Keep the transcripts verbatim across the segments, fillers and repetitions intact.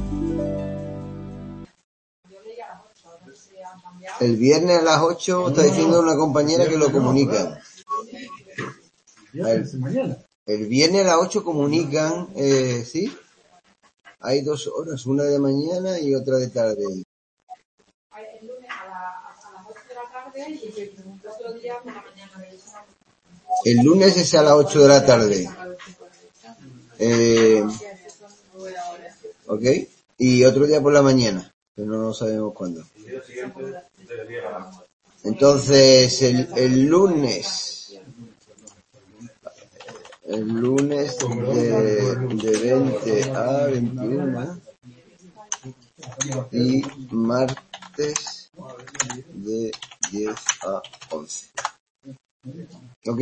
El viernes a las ocho está diciendo una compañera que lo comunican. El, el viernes a las ocho comunican, eh, ¿sí? Hay dos horas, una de mañana y otra de tarde. El lunes a, la, a las ocho de la tarde y el otro día por la mañana. El lunes es a las ocho de la tarde. Eh, ok. Y otro día por la mañana, pero no sabemos cuándo. Entonces, el, el lunes, el lunes de, de veinte a veintiuno y martes de diez a once. ¿Ok?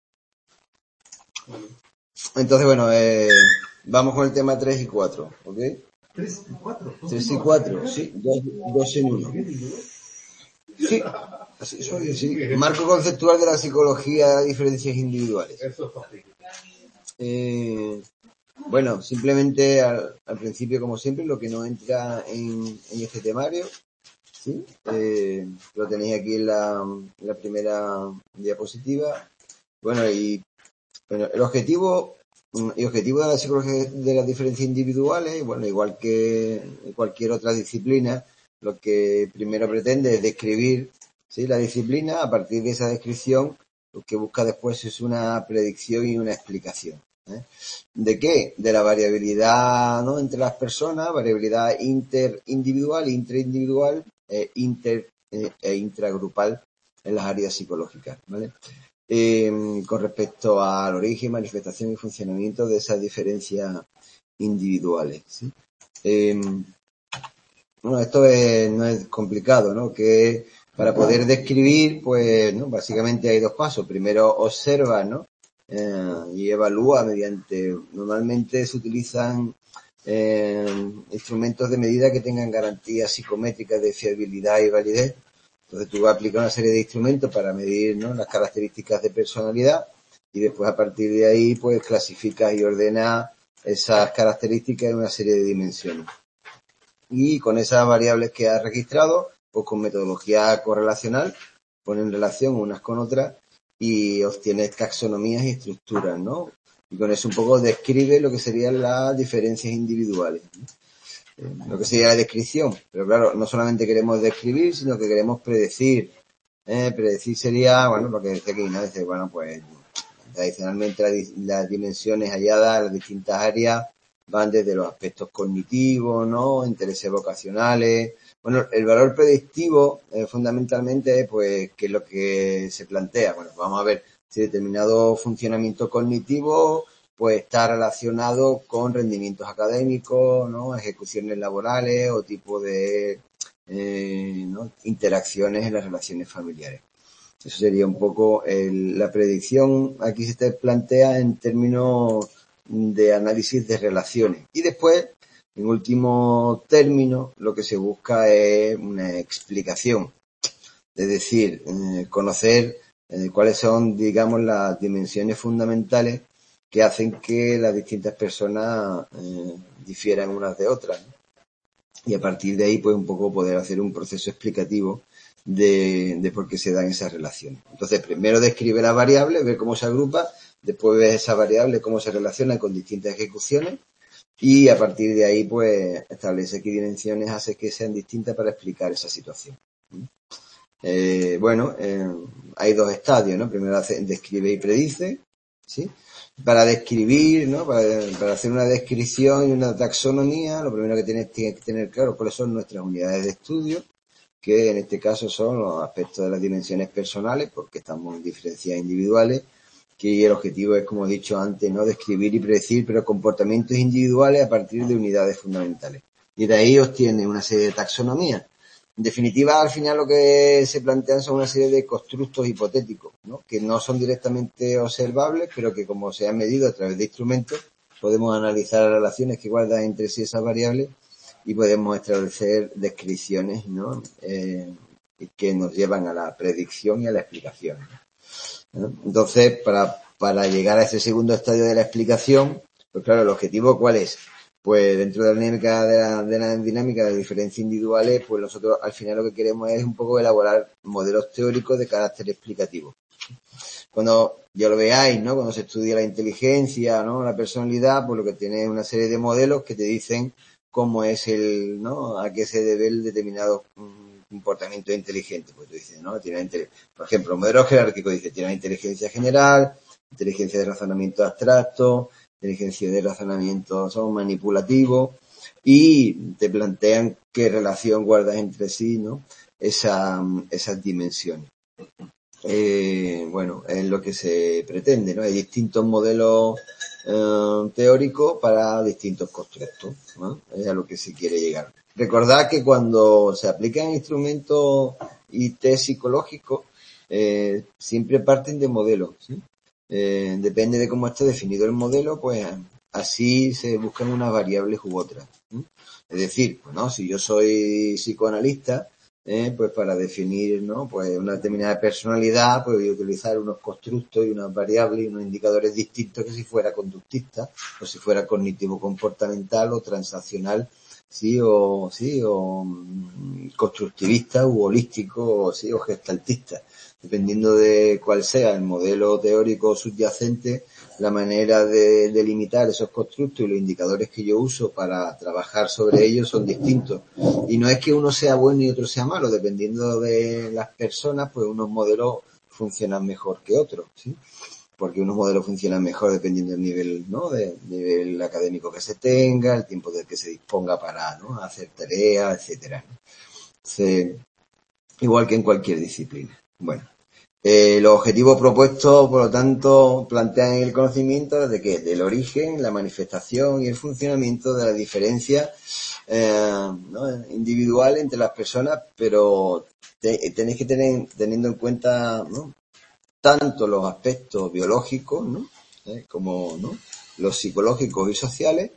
Entonces, bueno, eh, vamos con el tema tres y cuatro, ¿ok? ¿tres y cuatro? tres y cuatro, sí, dos, dos en uno. Sí, así soy, sí. Marco conceptual de la psicología, diferencias individuales. Eh, bueno, simplemente al, al principio, como siempre, lo que no entra en, en este temario, ¿sí? Eh, lo tenéis aquí en la, en la primera diapositiva. Bueno, y bueno, el objetivo el objetivo de la psicología de las diferencias individuales, bueno, igual que cualquier otra disciplina, lo que primero pretende es describir, ¿sí?, la disciplina. A partir de esa descripción, lo que busca después es una predicción y una explicación. ¿eh? ¿De qué? De la variabilidad, ¿no?, entre las personas, variabilidad interindividual, intraindividual, eh, inter eh, e intragrupal en las áreas psicológicas, ¿vale? Eh, con respecto al origen, manifestación y funcionamiento de esas diferencias individuales, ¿sí? Eh, bueno, esto es, no es complicado, ¿no? Que para poder describir, pues, ¿no?, básicamente hay dos pasos. Primero observa, ¿no?, eh, y evalúa mediante, normalmente se utilizan eh, instrumentos de medida que tengan garantías psicométricas de fiabilidad y validez. Entonces tú vas a aplicar una serie de instrumentos para medir, ¿no?, las características de personalidad, y después a partir de ahí pues clasificas y ordenas esas características en una serie de dimensiones. Y con esas variables que has registrado, pues con metodología correlacional, pones en relación unas con otras y obtienes taxonomías y estructuras, ¿no? Y con eso un poco describe lo que serían las diferencias individuales, ¿no?, lo que sería la descripción. Pero claro, no solamente queremos describir, sino que queremos predecir. Eh, predecir sería, bueno, lo que decía aquí, ¿no? Dice, bueno, pues tradicionalmente las, las dimensiones halladas en las distintas áreas van desde los aspectos cognitivos, ¿no?, intereses vocacionales. Bueno, el valor predictivo eh, fundamentalmente, pues, ¿qué es lo que se plantea? Bueno, pues vamos a ver si determinado funcionamiento cognitivo pues está relacionado con rendimientos académicos, ¿no?, ejecuciones laborales o tipo de eh, ¿no?, interacciones en las relaciones familiares. Eso sería un poco el, la predicción. Aquí se plantea en términos de análisis de relaciones. Y después, en último término, lo que se busca es una explicación. Es decir, eh, conocer eh, cuáles son, digamos, las dimensiones fundamentales que hacen que las distintas personas eh, difieran unas de otras, ¿no? Y a partir de ahí, pues un poco poder hacer un proceso explicativo de, de por qué se dan esas relaciones. Entonces, primero describe las variables, ver cómo se agrupa, después ver esas variables, cómo se relacionan con distintas ejecuciones, y a partir de ahí, pues, establece qué dimensiones hace que sean distintas para explicar esa situación. Eh, bueno, eh, hay dos estadios, ¿no? Primero hace, describe y predice, ¿sí? Para describir, ¿no?, para, para hacer una descripción y una taxonomía, lo primero que tienes, tienes que tener claro cuáles son nuestras unidades de estudio, que en este caso son los aspectos de las dimensiones personales, porque estamos en diferencias individuales, que el objetivo es, como he dicho antes, no describir y predecir, pero comportamientos individuales a partir de unidades fundamentales. Y de ahí obtiene una serie de taxonomías. En definitiva, al final lo que se plantean son una serie de constructos hipotéticos, ¿no?, que no son directamente observables, pero que, como se han medido a través de instrumentos, podemos analizar las relaciones que guardan entre sí esas variables y podemos establecer descripciones, ¿no?, eh, que nos llevan a la predicción y a la explicación, ¿no? Entonces, para, para llegar a ese segundo estadio de la explicación, pues claro, el objetivo ¿cuál es? pues dentro de la dinámica de la, de la dinámica de diferencias individuales, pues nosotros al final lo que queremos es un poco elaborar modelos teóricos de carácter explicativo. Cuando ya lo veáis, ¿no? Cuando se estudia la inteligencia, ¿no? La personalidad, pues lo que tiene es una serie de modelos que te dicen cómo es el, ¿no? A qué se debe el determinado comportamiento inteligente. Pues tú dices, ¿no? Tiene, por ejemplo, el modelo jerárquico dice, tiene inteligencia general, inteligencia de razonamiento abstracto, inteligencia de razonamiento son manipulativo, y te plantean qué relación guardas entre sí, ¿no? Esa, esas dimensiones. Eh, bueno, es lo que se pretende, ¿no? Hay distintos modelos eh, teóricos para distintos constructos, ¿no? Es a lo que se quiere llegar. Recordad que cuando se aplican instrumentos y test psicológicos, eh, siempre parten de modelos, ¿sí? Eh, depende de cómo esté definido el modelo, pues así se buscan unas variables u otras, ¿sí? Es decir, pues no, si yo soy psicoanalista, Eh, pues para definir, ¿no? Pues una determinada personalidad, pues voy a utilizar unos constructos y unas variables y unos indicadores distintos que si fuera conductista, o si fuera cognitivo-comportamental o transaccional, sí, o, sí, o mm, constructivista u holístico, o sí, o gestaltista. Dependiendo de cuál sea el modelo teórico subyacente, la manera de delimitar esos constructos y los indicadores que yo uso para trabajar sobre ellos son distintos. Y no es que uno sea bueno y otro sea malo, dependiendo de las personas, pues unos modelos funcionan mejor que otros, ¿sí? Porque unos modelos funcionan mejor dependiendo del nivel, ¿no? Del nivel académico que se tenga, el tiempo del que se disponga para, ¿no? Hacer tareas, etcétera, ¿no? Entonces, igual que en cualquier disciplina. Bueno. Eh, los objetivos propuestos, por lo tanto, plantean el conocimiento de qué, del origen, la manifestación y el funcionamiento de la diferencia eh, ¿no? individual entre las personas, pero te, tenéis que tener teniendo en cuenta, ¿no? Tanto los aspectos biológicos, ¿no? ¿Eh? como, ¿no? Los psicológicos y sociales,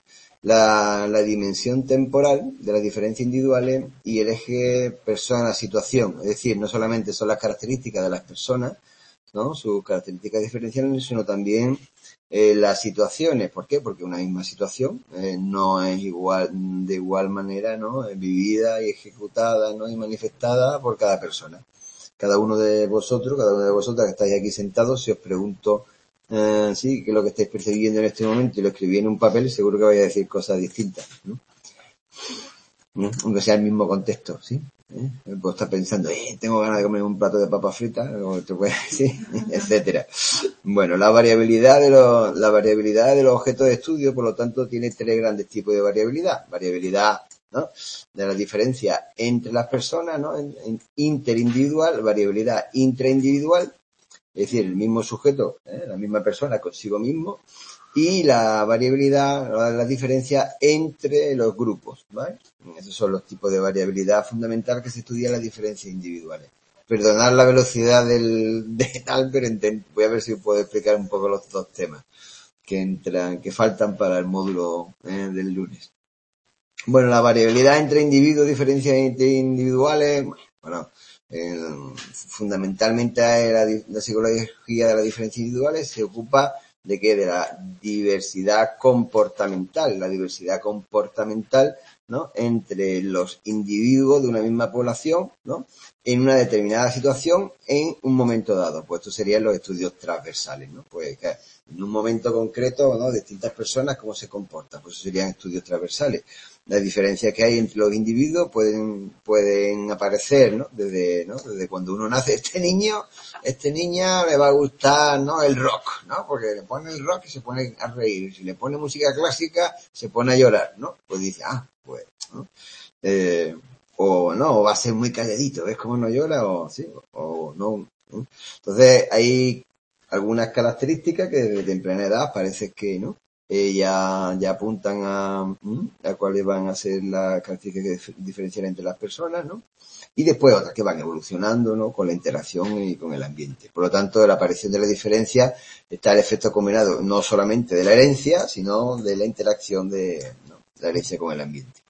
la, la dimensión temporal de las diferencias individuales y el eje persona-situación. Es decir, no solamente son las características de las personas, ¿no? Sus características diferenciales, sino también eh, las situaciones. ¿Por qué? Porque una misma situación eh, no es igual, de igual manera, ¿no? Vivida y ejecutada, ¿no? Y manifestada por cada persona. Cada uno de vosotros, cada una de vosotras que estáis aquí sentados, si os pregunto Uh, sí, que lo que estáis percibiendo en este momento y lo escribí en un papel, seguro que vais a decir cosas distintas, ¿no? ¿No? Aunque sea el mismo contexto, ¿sí? ¿Eh? Pues estar pensando, eh, tengo ganas de comer un plato de papas fritas, o te puedes decir, etcétera. Bueno, la variabilidad de los, la variabilidad de los objetos de estudio, por lo tanto, tiene tres grandes tipos de variabilidad. Variabilidad, ¿no? De la diferencia entre las personas, ¿no? En, en interindividual, variabilidad intraindividual, es decir, el mismo sujeto, ¿eh? La misma persona consigo mismo, y la variabilidad, la, la diferencia entre los grupos, ¿vale? Esos son los tipos de variabilidad fundamental que se estudia en las diferencias individuales. Perdonad la velocidad del, de tal, pero intent, voy a ver si puedo explicar un poco los dos temas que entran, que faltan para el módulo ¿eh? del lunes. Bueno, la variabilidad entre individuos, diferencias individuales, bueno, Eh, fundamentalmente la, la psicología de las diferencias individuales se ocupa de que de la diversidad comportamental, la diversidad comportamental, ¿no? Entre los individuos de una misma población, ¿no? En una determinada situación en un momento dado. Pues estos serían los estudios transversales, ¿no? Pues que en un momento concreto, ¿no? Distintas personas cómo se comportan, pues eso serían estudios transversales. Las diferencias que hay entre los individuos pueden pueden aparecer, ¿no? Desde, ¿no? Desde cuando uno nace. Este niño, este niña le va a gustar, ¿no? El rock, ¿no? Porque le pone el rock y se pone a reír. Si le pone música clásica, se pone a llorar, ¿no? Pues dice, ah, pues, ¿no? Eh, o no, o va a ser muy calladito, ¿ves cómo no llora? O sí, o no, ¿no? Entonces hay algunas características que desde temprana edad parece que, ¿no? Eh, ya, ya apuntan a, a cuáles van a ser las características diferenciales entre las personas, ¿no? Y después otras que van evolucionando, ¿no? Con la interacción y con el ambiente. Por lo tanto, la aparición de la diferencia está el efecto combinado no solamente de la herencia, sino de la interacción de, ¿no? de la herencia con el ambiente.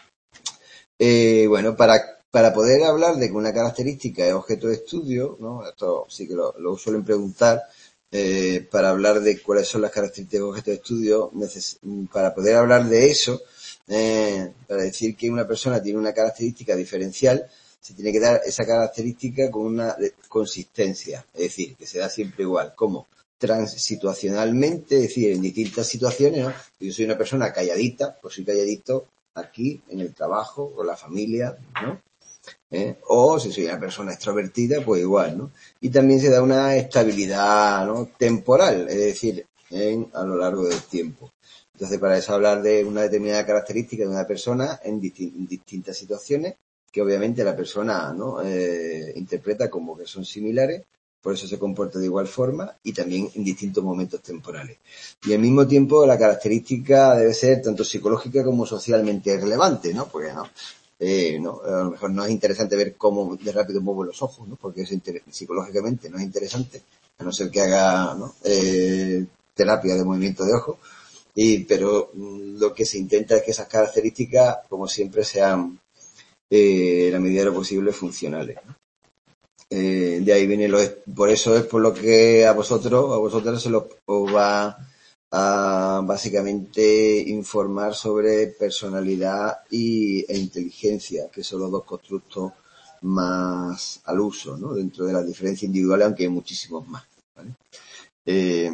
Eh, bueno, para, para poder hablar de que una característica es objeto de estudio, ¿no? Esto sí que lo, lo suelen preguntar. Eh, para hablar de cuáles son las características de objeto de estudio, neces- para poder hablar de eso, eh, para decir que una persona tiene una característica diferencial, se tiene que dar esa característica con una consistencia, es decir, que se da siempre igual, como transsituacionalmente, es decir, en distintas situaciones, ¿no? Yo soy una persona calladita, pues soy calladito aquí, en el trabajo, con la familia, ¿no? ¿Eh? O si soy una persona extrovertida, pues igual, ¿no? Y también se da una estabilidad, ¿no?, temporal, es decir, en, a lo largo del tiempo. Entonces, para eso hablar de una determinada característica de una persona en, disti- en distintas situaciones, que obviamente la persona, ¿no?, eh, interpreta como que son similares, por eso se comporta de igual forma y también en distintos momentos temporales. Y al mismo tiempo la característica debe ser tanto psicológica como socialmente relevante, ¿no? Porque no, eh, no, a lo mejor no es interesante ver cómo de rápido muevo los ojos, ¿no? Porque es inter- psicológicamente no es interesante, a no ser que haga, ¿no?, eh, terapia de movimiento de ojos. Y, pero mm, lo que se intenta es que esas características, como siempre, sean, eh, en la medida de lo posible, funcionales, ¿no? Eh, de ahí viene lo, por eso es por lo que a vosotros, a vosotros se los, os va a básicamente informar sobre personalidad y, e inteligencia, que son los dos constructos más al uso, ¿no?, dentro de las diferencias individuales, aunque hay muchísimos más, ¿vale? Eh,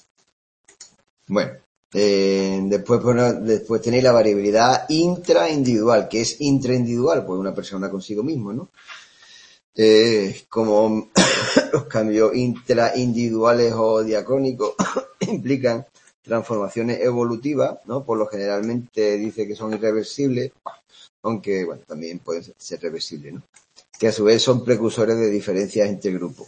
bueno, eh, después, bueno, después tenéis la variabilidad intraindividual. ¿Qué es intraindividual? Pues una persona consigo mismo, ¿no? Eh, como los cambios intraindividuales o diacrónicos implican transformaciones evolutivas, ¿no? Por lo generalmente dice que son irreversibles, aunque, bueno, también pueden ser reversibles, ¿no? Que a su vez son precursores de diferencias entre grupos.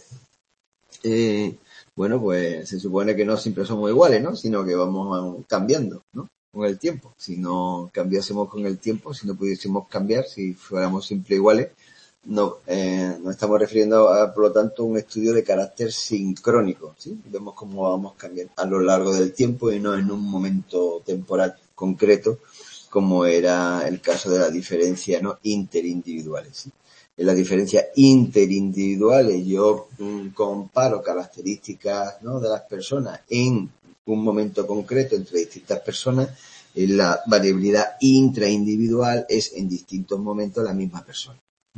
Eh, bueno, pues se supone que no siempre somos iguales, ¿no?, sino que vamos cambiando, ¿no?, con el tiempo. Si no cambiásemos con el tiempo, si no pudiésemos cambiar, si fuéramos siempre iguales, no, eh, nos estamos refiriendo a, por lo tanto, a un estudio de carácter sincrónico, ¿sí? Vemos cómo vamos cambiando a lo largo del tiempo y no en un momento temporal concreto, como era el caso de la diferencia, ¿no?, interindividuales, ¿sí? En las diferencias interindividuales yo mm, comparo características, ¿no?, de las personas en un momento concreto entre distintas personas. En la variabilidad intraindividual es en distintos momentos la misma persona.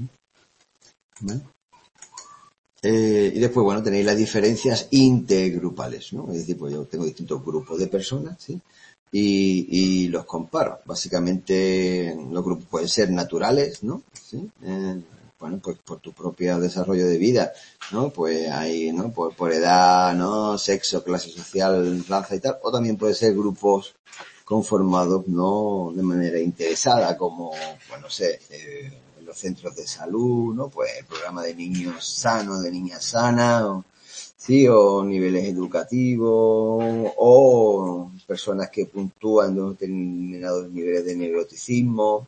¿Vale? Eh, y después, bueno, tenéis las diferencias intergrupales, ¿no? Es decir, pues yo tengo distintos grupos de personas, ¿sí? Y, y los comparo. Básicamente, los grupos pueden ser naturales, ¿no? ¿Sí? Eh, bueno, pues por tu propio desarrollo de vida, ¿no? Pues hay, ¿no?, por, por edad, ¿no?, sexo, clase social, raza y tal. O también puede ser grupos conformados, ¿no?, de manera interesada, como, pues no sé, eh, los centros de salud, ¿no? Pues el programa de niños sanos, de niñas sanas, o, sí, o niveles educativos, o personas que puntúan de determinados niveles de neuroticismo.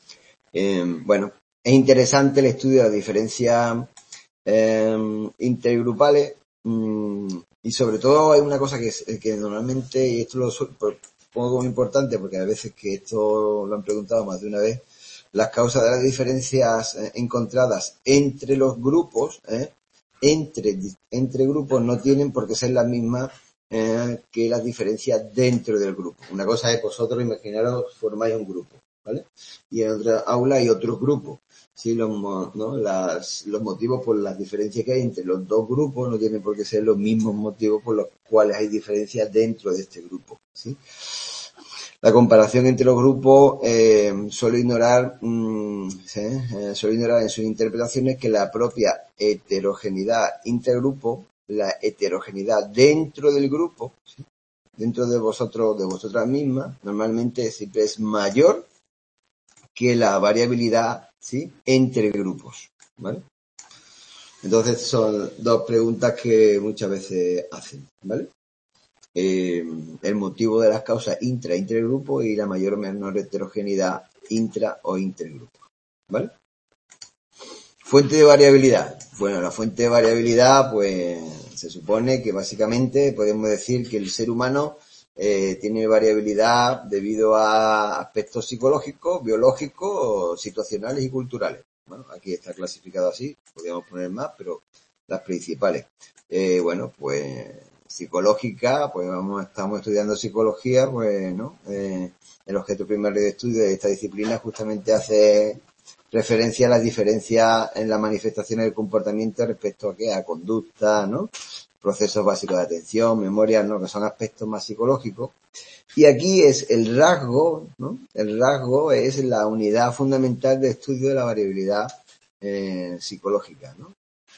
Eh, bueno, es interesante el estudio de las diferencias eh, intergrupales, mmm, y sobre todo hay una cosa que, que normalmente, y esto lo pongo como importante porque a veces que esto lo han preguntado más de una vez, las causas de las diferencias eh, encontradas entre los grupos, eh, entre, entre grupos no tienen por qué ser las mismas eh, que las diferencias dentro del grupo. Una cosa es vosotros, imaginaros, formáis un grupo, ¿vale? Y en otra aula hay otro grupo. Sí, los, ¿no? las, los motivos por las diferencias que hay entre los dos grupos no tienen por qué ser los mismos motivos por los cuales hay diferencias dentro de este grupo, ¿sí? La comparación entre los grupos eh, suele ignorar, mmm, ¿sí? eh, suele ignorar en sus interpretaciones que la propia heterogeneidad intergrupo, la heterogeneidad dentro del grupo, ¿sí?, dentro de vosotros, de vosotras mismas, normalmente siempre es mayor que la variabilidad, ¿sí?, entre grupos, ¿vale? Entonces son dos preguntas que muchas veces hacen, ¿vale? Eh, el motivo de las causas intra e intergrupo y la mayor o menor heterogeneidad intra o intergrupo, ¿vale? Fuente de variabilidad. Bueno, la fuente de variabilidad, pues se supone que básicamente podemos decir que el ser humano eh, tiene variabilidad debido a aspectos psicológicos, biológicos, situacionales y culturales. Bueno, aquí está clasificado así, podríamos poner más, pero las principales. Eh, bueno, pues psicológica, pues vamos, estamos estudiando psicología, pues, ¿no? Eh, el objeto primario de estudio de esta disciplina justamente hace referencia a las diferencias en las manifestaciones del comportamiento respecto a qué, a conducta, ¿no? Procesos básicos de atención, memoria, ¿no? Que son aspectos más psicológicos. Y aquí es el rasgo, ¿no? El rasgo es la unidad fundamental de estudio de la variabilidad eh, psicológica, ¿no?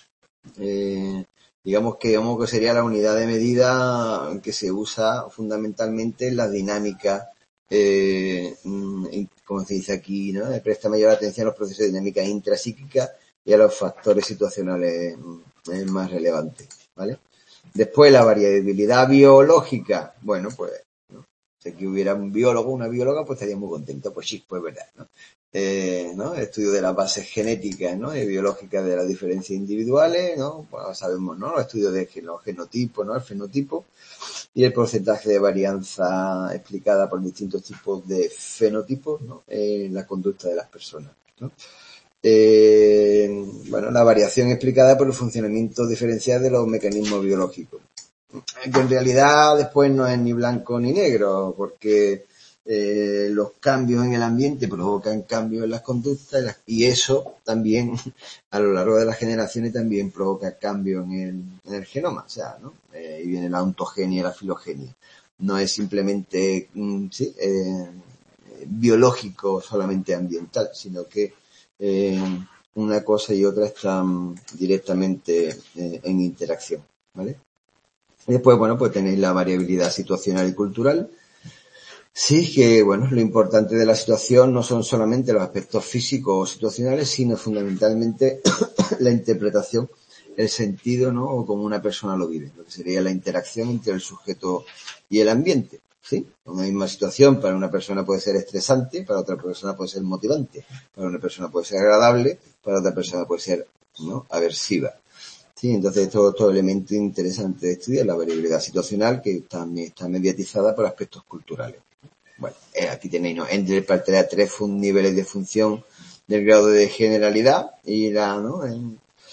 Eh, digamos que digamos que sería la unidad de medida que se usa fundamentalmente en la dinámica, eh, como se dice aquí, ¿no? Presta mayor atención a los procesos de dinámica intrapsíquica y a los factores situacionales eh, más relevantes, ¿vale? Después la variabilidad biológica, bueno, pues, ¿no? Si aquí hubiera un biólogo, una bióloga, pues estaría muy contento, pues sí, pues verdad, ¿no? Eh, ¿no? El estudio de las bases genéticas, ¿no? Y biológicas de las diferencias individuales, ¿no? Bueno, sabemos, ¿no? Los estudios de los genotipos, ¿no? El fenotipo y el porcentaje de varianza explicada por distintos tipos de fenotipos, ¿no? En la conducta de las personas, ¿no? Eh, bueno, la variación explicada por el funcionamiento diferencial de los mecanismos biológicos. Que en realidad después no es ni blanco ni negro, porque eh, los cambios en el ambiente provocan cambios en las conductas y eso también a lo largo de las generaciones también provoca cambios en el, en el genoma, o sea, ¿no? Eh, y viene la ontogenia y la filogenia. No es simplemente mm, sí, eh, biológico, solamente ambiental, sino que eh, una cosa y otra están directamente eh, en interacción, ¿vale? Y después, bueno, pues tenéis la variabilidad situacional y cultural. Sí, que, bueno, lo importante de la situación no son solamente los aspectos físicos o situacionales, sino fundamentalmente la interpretación, el sentido, ¿no? O cómo una persona lo vive, lo que sería la interacción entre el sujeto y el ambiente, ¿sí? Una misma situación para una persona puede ser estresante, para otra persona puede ser motivante, para una persona puede ser agradable, para otra persona puede ser, ¿no? Aversiva. Sí, entonces todo, todo elemento interesante de estudiar, la variabilidad situacional, que también está mediatizada por aspectos culturales. Bueno, eh, aquí tenéis, ¿no? Entre parte tres fun, niveles de función del grado de generalidad y la, ¿no? En,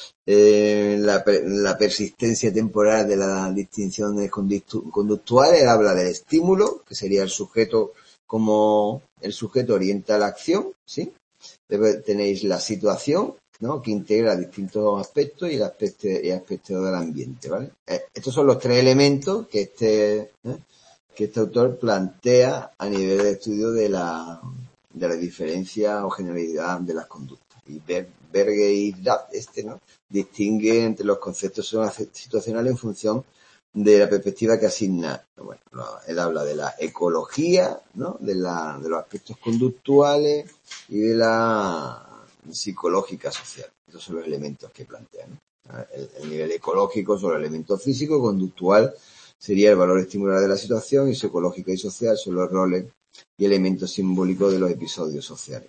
eh, la, la persistencia temporal de las distinciones conductuales. Él habla del estímulo, que sería el sujeto como el sujeto orienta la acción, ¿sí? Después tenéis la situación, ¿no? Que integra distintos aspectos y el aspecto, y aspecto del ambiente, ¿vale? Eh, estos son los tres elementos que este, ¿eh? que este autor plantea a nivel de estudio de la, de la diferencia o generalidad de las conductas. Y Berge y Rath, este, ¿no? Distingue entre los conceptos situacionales en función de la perspectiva que asigna. Bueno, él habla de la ecología, ¿no? De la, de los aspectos conductuales y de la psicológica social. Esos son los elementos que plantea, ¿no? El, el nivel ecológico son los elementos físicos, conductual sería el valor estimular de la situación y psicológica y social son los roles y elementos simbólicos de los episodios sociales.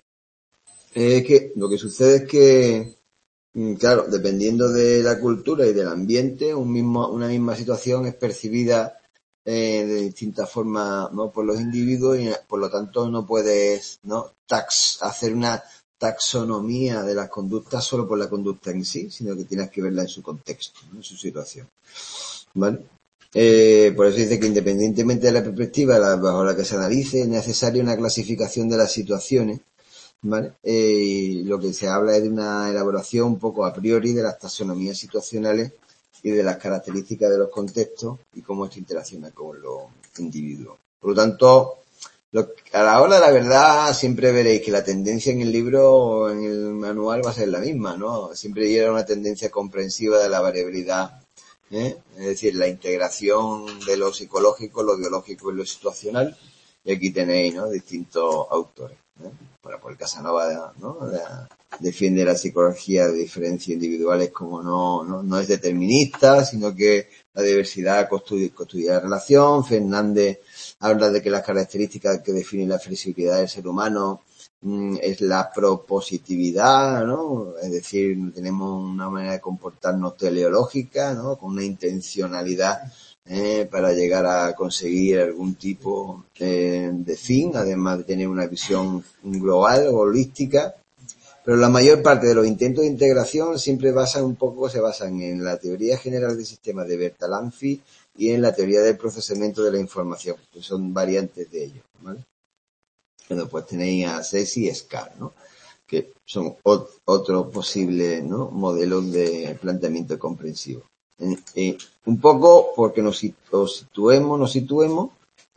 Es que lo que sucede es que, claro, dependiendo de la cultura y del ambiente, un mismo, una misma situación es percibida eh, de distintas formas, ¿no? Por los individuos y por lo tanto no puedes, ¿no? Tax, hacer una taxonomía de las conductas solo por la conducta en sí, sino que tienes que verla en su contexto, ¿no? En su situación, ¿vale? Eh, por eso dice que independientemente de la perspectiva la, bajo la que se analice, es necesaria una clasificación de las situaciones, ¿vale? Eh, y lo que se habla es de una elaboración un poco a priori de las taxonomías situacionales y de las características de los contextos y cómo esto interacciona con los individuos. Por lo tanto, lo, a la hora de la verdad siempre veréis que la tendencia en el libro o en el manual va a ser la misma, ¿no? Siempre lleva una tendencia comprensiva de la variabilidad, ¿eh? Es decir, la integración de lo psicológico, lo biológico y lo situacional. Y aquí tenéis, ¿no? Distintos autores, ¿eh? Bueno, pues Casanova, ¿no? La, defiende la psicología de diferencias individuales como no, no, no es determinista, sino que la diversidad construye, construye la relación. Fernández habla de que las características que definen la flexibilidad del ser humano mmm, es la propositividad, ¿no? Es decir, tenemos una manera de comportarnos teleológica, ¿no? Con una intencionalidad Eh, para llegar a conseguir algún tipo eh, de fin, además de tener una visión global o holística. Pero la mayor parte de los intentos de integración siempre basan un poco, se basan en la teoría general del sistema de Bertalanffy y en la teoría del procesamiento de la información, que son variantes de ello, ¿vale? Bueno, pues tenéis a Ceci y Scar, ¿no? Que son ot- otros posibles, ¿no?, modelos de planteamiento comprensivo. Eh, eh, un poco porque nos, nos situemos, nos situemos,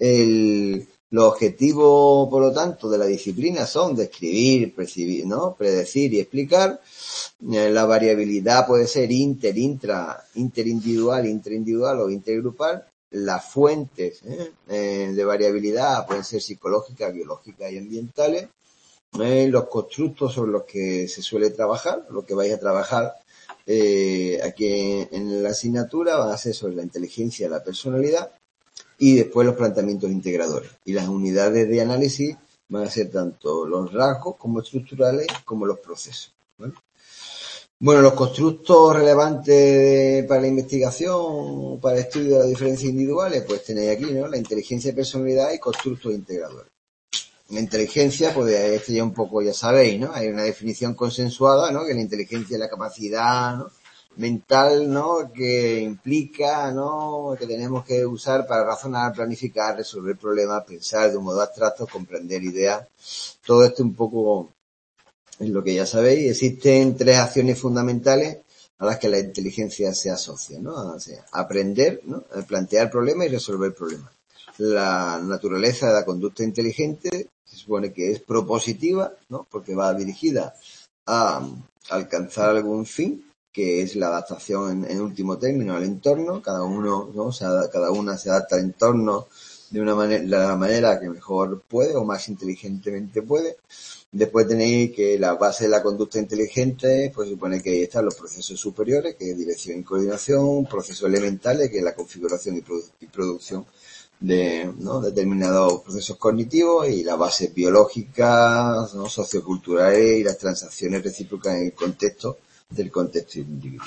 el, los objetivos, por lo tanto, de la disciplina son describir, percibir, ¿no?, predecir y explicar. Eh, la variabilidad puede ser inter, intra, interindividual, interindividual o intergrupal. Las fuentes ¿eh? Eh, de variabilidad pueden ser psicológicas, biológicas y ambientales. Eh, los constructos sobre los que se suele trabajar, lo que vais a trabajar eh, aquí en, en la asignatura van a ser sobre la inteligencia y la personalidad, y después los planteamientos integradores. Y las unidades de análisis van a ser tanto los rasgos como estructurales como los procesos, ¿vale? Bueno, los constructos relevantes para la investigación, para el estudio de las diferencias individuales, pues tenéis aquí, ¿no?, la inteligencia y personalidad y constructos integradores. La inteligencia, pues esto ya un poco ya sabéis, ¿no? Hay una definición consensuada, ¿no?, que la inteligencia es la capacidad, ¿no?, mental, ¿no?, que implica, ¿no?, que tenemos que usar para razonar, planificar, resolver problemas, pensar de un modo abstracto, comprender ideas. Todo esto un poco es lo que ya sabéis. Existen tres acciones fundamentales a las que la inteligencia se asocia, ¿no? O sea, aprender, ¿no?, plantear problemas y resolver problemas. La naturaleza de la conducta inteligente se supone que es propositiva, ¿no?, porque va dirigida a alcanzar algún fin, que es la adaptación en, en último término al entorno. Cada uno, ¿no?, o sea, cada una se adapta al entorno de una manera, de la manera que mejor puede o más inteligentemente puede. Después tenéis que la base de la conducta inteligente, pues supone que ahí están los procesos superiores, que es dirección y coordinación, procesos elementales, que es la configuración y, produ- y producción de, ¿no?, determinados procesos cognitivos, y las bases biológicas, ¿no?, socioculturales y las transacciones recíprocas en el contexto del contexto individual.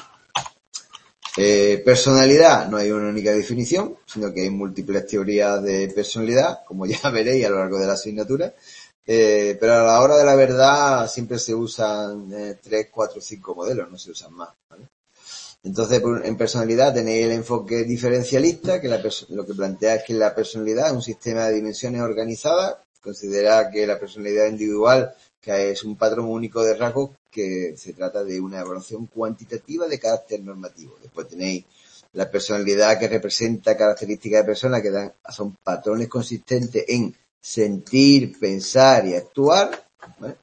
Eh, personalidad, no hay una única definición, sino que hay múltiples teorías de personalidad, como ya veréis a lo largo de la asignatura. Eh, pero a la hora de la verdad siempre se usan eh, tres, cuatro, cinco modelos, no se usan más, ¿vale? Entonces, en personalidad tenéis el enfoque diferencialista, que la lo que plantea es que la personalidad es un sistema de dimensiones organizadas. Considera que la personalidad individual, que es un patrón único de rasgos, que se trata de una evaluación cuantitativa de carácter normativo. Después tenéis la personalidad, que representa características de personas que dan, son patrones consistentes en sentir, pensar y actuar, ¿vale?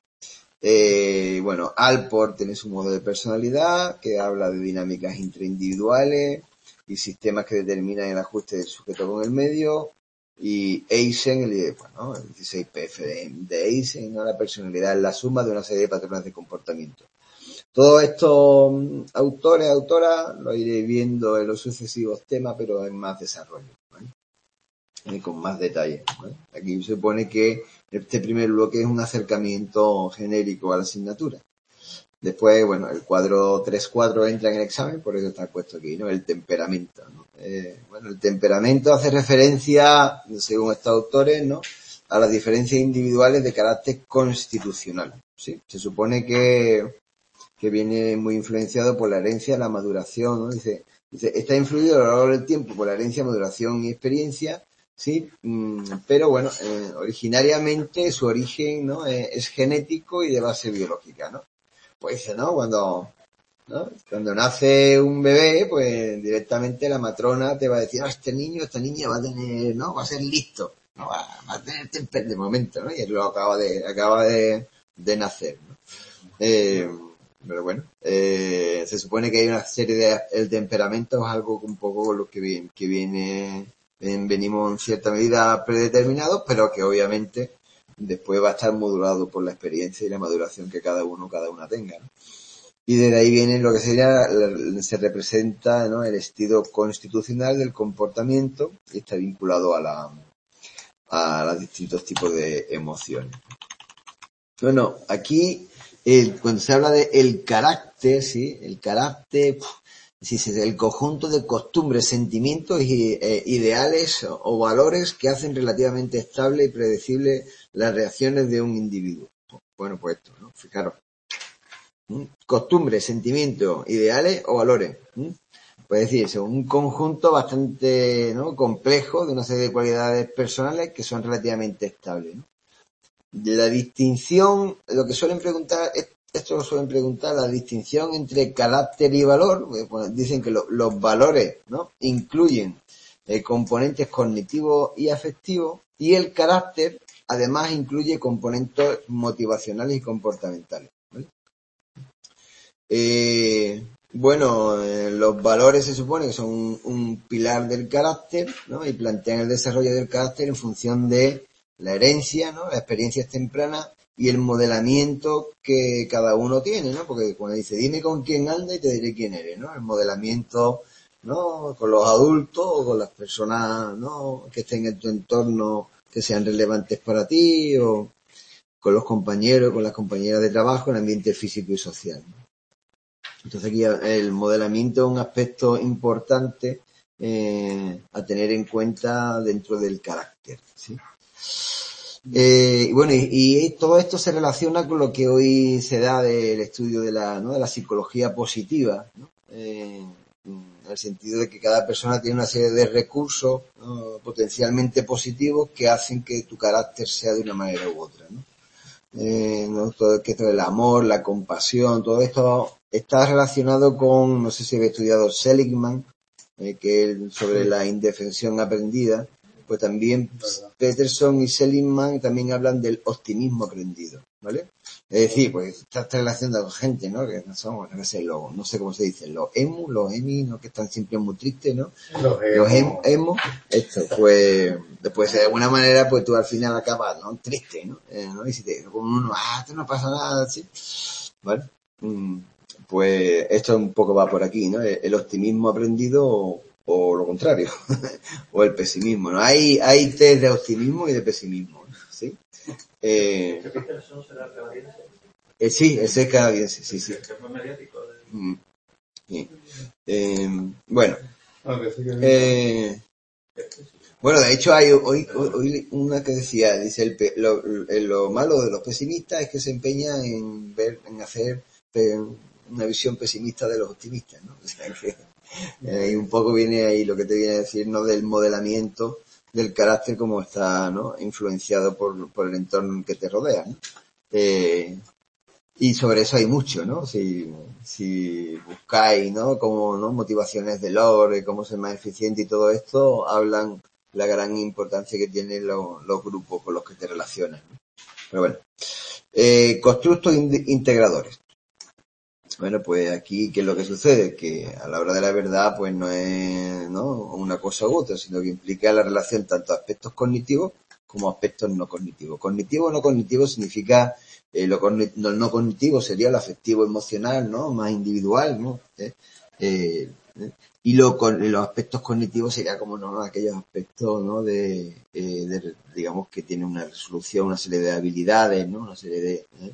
Eh, bueno, Alport tiene su modo de personalidad, que habla de dinámicas intraindividuales y sistemas que determinan el ajuste del sujeto con el medio. Y Eysen, el, bueno, el dieciséis P F de, de Eysen, ¿no?, la personalidad es la suma de una serie de patrones de comportamiento. Todos estos um, autores, autoras, lo iré viendo en los sucesivos temas, pero en más desarrollo, ¿vale?, y con más detalle, ¿vale? Aquí se supone que este primer bloque es un acercamiento genérico a la asignatura. Después, bueno, el cuadro tres cuatro entra en el examen, por eso está puesto aquí, ¿no?, el temperamento, ¿no? Eh, bueno, el temperamento hace referencia, según estos autores, ¿no?, a las diferencias individuales de carácter constitucional, ¿sí? Se supone que, que viene muy influenciado por la herencia, la maduración, ¿no? Dice, dice, está influido a lo largo del tiempo por la herencia, maduración y experiencia, sí, mm, pero bueno, eh, originariamente su origen, ¿no?, es, es genético y de base biológica, ¿no? Pues, ¿no?, cuando, ¿no?, cuando nace un bebé, pues directamente la matrona te va a decir, no, este niño, esta niña va a tener, ¿no?, va a ser listo, ¿no?, va, va a tener temper de momento, ¿no? Y él lo acaba de, acaba de, de nacer, ¿no? Eh, pero bueno, eh, se supone que hay una serie de, el temperamento es algo un poco con lo que viene, que viene, en, venimos en cierta medida predeterminados, pero que obviamente después va a estar modulado por la experiencia y la maduración que cada uno, cada una tenga, ¿no? Y de ahí viene lo que sería, se representa, ¿no?, el estilo constitucional del comportamiento, y está vinculado a la, a los distintos tipos de emociones. Bueno, aquí, eh, cuando se habla de el carácter, sí, el carácter, sí, sí, el conjunto de costumbres, sentimientos y eh, ideales o, o valores que hacen relativamente estable y predecible las reacciones de un individuo. Bueno, pues esto, ¿no? Fijaros. ¿Mm? Costumbres, sentimientos, ideales o valores. ¿Mm? Pues decir, es un conjunto bastante, ¿no?, complejo de una serie de cualidades personales que son relativamente estables, ¿no? De la distinción, lo que suelen preguntar, esto lo suelen preguntar, la distinción entre carácter y valor, pues dicen que lo, los valores, ¿no?, incluyen eh, componentes cognitivos y afectivos, y el carácter además incluye componentes motivacionales y comportamentales, ¿vale? Eh, bueno, eh, los valores se supone que son un, un pilar del carácter, ¿no?, y plantean el desarrollo del carácter en función de la herencia, ¿no?, las experiencias tempranas y el modelamiento que cada uno tiene, ¿no? Porque cuando dice, dime con quién anda y te diré quién eres, ¿no? El modelamiento, ¿no?, con los adultos o con las personas, ¿no?, que estén en tu entorno, que sean relevantes para ti, o con los compañeros, con las compañeras de trabajo, en el ambiente físico y social, ¿no? Entonces aquí el modelamiento es un aspecto importante eh, a tener en cuenta dentro del carácter, ¿sí? Eh, y bueno, y, y todo esto se relaciona con lo que hoy se da del estudio de la, ¿no?, de la psicología positiva, ¿no? Eh, en el sentido de que cada persona tiene una serie de recursos, ¿no?, potencialmente positivos que hacen que tu carácter sea de una manera u otra, ¿no? Eh, ¿no? Todo esto del amor, la compasión, todo esto está relacionado con, no sé si habéis estudiado Seligman, eh, que es sobre la indefensión aprendida, pues también Peterson y Seligman también hablan del optimismo aprendido, ¿vale? Es decir, pues está relacionado con gente, ¿no?, que no son, no sé, los, no sé cómo se dice, los emu, los emi, ¿no?, que están siempre muy tristes, ¿no? Los emo, los emo, emo, esto, pues, después de alguna manera, pues tú al final acabas, ¿no?, triste, ¿no? Eh, ¿no? Y si te, con uno, ah, esto no pasa nada, ¿sí? ¿Vale? Mm, pues esto un poco va por aquí, ¿no? El, el optimismo aprendido o, o lo contrario, o el pesimismo, ¿no? Hay, hay test de optimismo y de pesimismo, ¿sí? Eh, eh, sí, ese es canadiense, sí, sí. Mm, sí. Eh, bueno, eh, bueno, de hecho hay hoy, hoy, hoy una que decía, dice, el, pe- lo, lo malo de los pesimistas es que se empeñan en ver, en hacer pe- una visión pesimista de los optimistas, ¿no? O sea que eh, y un poco viene ahí lo que te viene a decir, ¿no?, del modelamiento del carácter como está, ¿no?, influenciado por, por el entorno que te rodea, ¿no? Eh, y sobre eso hay mucho, ¿no? Si, si buscáis, ¿no?, como, ¿no?, motivaciones de lore, cómo ser más eficiente y todo esto, hablan la gran importancia que tienen los, los grupos con los que te relacionas, ¿no? Pero bueno, eh, constructos in- integradores. Bueno, pues aquí, ¿qué es lo que sucede? Que a la hora de la verdad, pues no es, ¿no?, una cosa u otra, sino que implica la relación tanto aspectos cognitivos como aspectos no cognitivos. Cognitivo o no cognitivo significa, eh, lo, cogn- lo no cognitivo sería lo afectivo emocional, ¿no?, más individual, ¿no? ¿Eh? Eh, ¿eh? Y lo, con, los aspectos cognitivos sería como, ¿no?, aquellos aspectos, ¿no?, de, eh, de, digamos, que tienen una resolución, una serie de habilidades, ¿no?, una serie de, ¿eh?,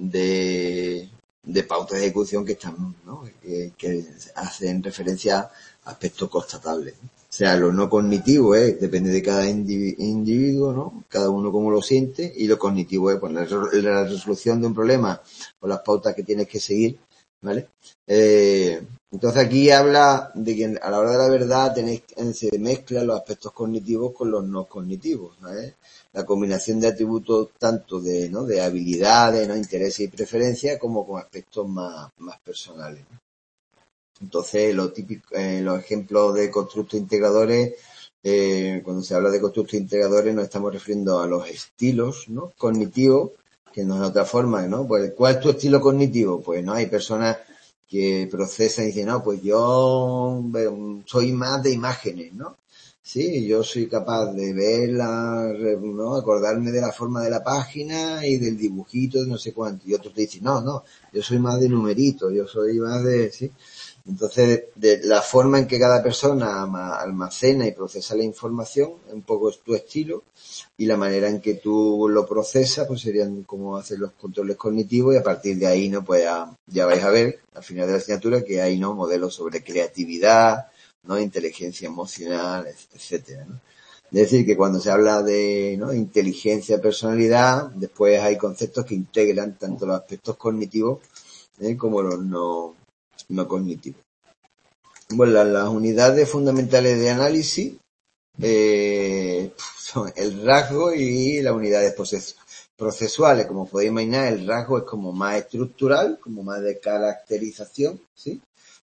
de de pautas de ejecución que están, ¿no?, que, que hacen referencia a aspectos constatables. O sea, lo no cognitivo es, eh, depende de cada individuo, ¿no?, cada uno cómo lo siente, y lo cognitivo es, pues, la, la resolución de un problema o las pautas que tienes que seguir, ¿vale? Eh, entonces aquí habla de que a la hora de la verdad tenéis, se mezclan los aspectos cognitivos con los no cognitivos, ¿vale? La combinación de atributos tanto de, ¿no?, de habilidades, ¿no?, intereses y preferencias, como con aspectos más, más personales, ¿no? Entonces, lo típico, eh, los ejemplos de constructos integradores, eh, cuando se habla de constructos integradores nos estamos refiriendo a los estilos, ¿no?, cognitivos, que no es otra forma, ¿no? Pues, ¿cuál es tu estilo cognitivo? Pues no, hay personas que procesan y dicen, no, pues yo soy más de imágenes, ¿no? Sí, yo soy capaz de verla, ¿no?, acordarme de la forma de la página y del dibujito de no sé cuánto. Y otros te dicen, no, no, yo soy más de numeritos, yo soy más de, ¿sí? Entonces, de la forma en que cada persona almacena y procesa la información, un poco es tu estilo, y la manera en que tú lo procesas, pues serían como hacer los controles cognitivos, y a partir de ahí, ¿no?, pues ya, ya vais a ver, al final de la asignatura, que hay, ¿no?, modelos sobre creatividad, ¿no?, inteligencia emocional, etcétera, ¿no? Es decir, que cuando se habla de, ¿no?, inteligencia, personalidad, después hay conceptos que integran tanto los aspectos cognitivos, ¿eh?, como los no, no cognitivos. bueno, las, las unidades fundamentales de análisis eh, son el rasgo y las unidades proces procesuales. Como podéis imaginar, el rasgo es como más estructural, como más de caracterización, ¿sí?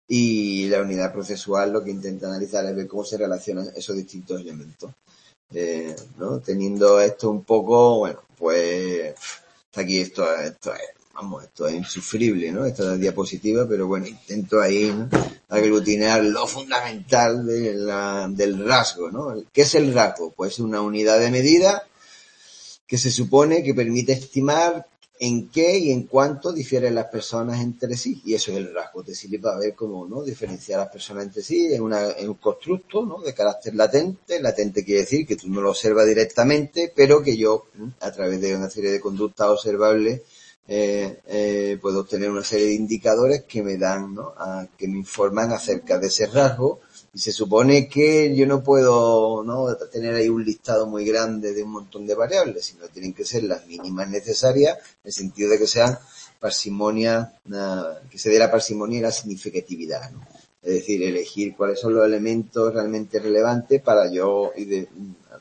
Y la unidad procesual lo que intenta analizar es ver cómo se relacionan esos distintos elementos. Eh, ¿no? Teniendo esto un poco, bueno, pues hasta aquí esto, esto es, vamos, esto es insufrible, ¿no? Esta es la diapositiva, pero bueno, intento ahí, ¿no?, aglutinar lo fundamental de la, del rasgo, ¿no? ¿Qué es el rasgo? Pues es una unidad de medida que se supone que permite estimar en qué y en cuánto difieren las personas entre sí, y eso es el rasgo. Te sirve para ver cómo, ¿no?, diferenciar a las personas entre sí en, una, en un constructo, ¿no?, de carácter latente. Latente quiere decir que tú no lo observas directamente, pero que yo, a través de una serie de conductas observables, eh, eh, puedo obtener una serie de indicadores que me dan, ¿no?, a, que me informan acerca de ese rasgo. Y se supone que yo no puedo, ¿no?, tener ahí un listado muy grande de un montón de variables, sino que tienen que ser las mínimas necesarias, en el sentido de que sean parsimonia, uh, que se dé la parsimonia y la significatividad, ¿no? Es decir, elegir cuáles son los elementos realmente relevantes para yo y de,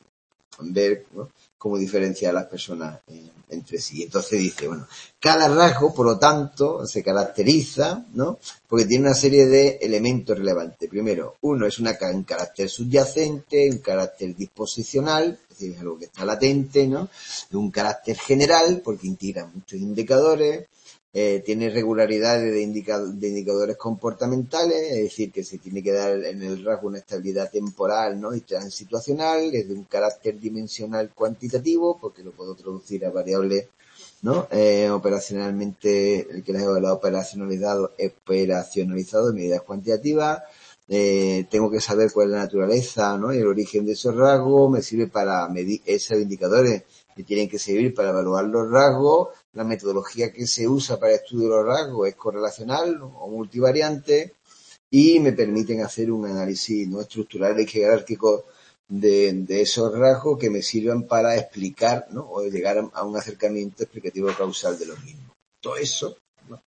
ver, ¿no?, cómo diferenciar a las personas eh, entre sí. Entonces dice, bueno, cada rasgo, por lo tanto, se caracteriza, ¿no?, porque tiene una serie de elementos relevantes. Primero, uno es una, un carácter subyacente, un carácter disposicional, es decir, es algo que está latente, ¿no?, un carácter general, porque integra muchos indicadores, eh, tiene regularidades de, indica, de indicadores comportamentales, es decir, que se tiene que dar en el rasgo una estabilidad temporal, ¿no?, y transituacional, es de un carácter dimensional cuantitativo, porque lo puedo traducir a variables, ¿no?, eh, operacionalmente, el que les he hablado, operacionalizado, operacionalizado en medidas cuantitativas. Eh, tengo que saber cuál es la naturaleza, ¿no?, y el origen de esos rasgos. Me sirve para medir esos indicadores que tienen que servir para evaluar los rasgos. La metodología que se usa para el estudio de los rasgos es correlacional o multivariante, y me permiten hacer un análisis, ¿no?, estructural y jerárquico de, de esos rasgos que me sirvan para explicar, ¿no?, o llegar a un acercamiento explicativo causal de los mismos. Todo eso, ¿no?,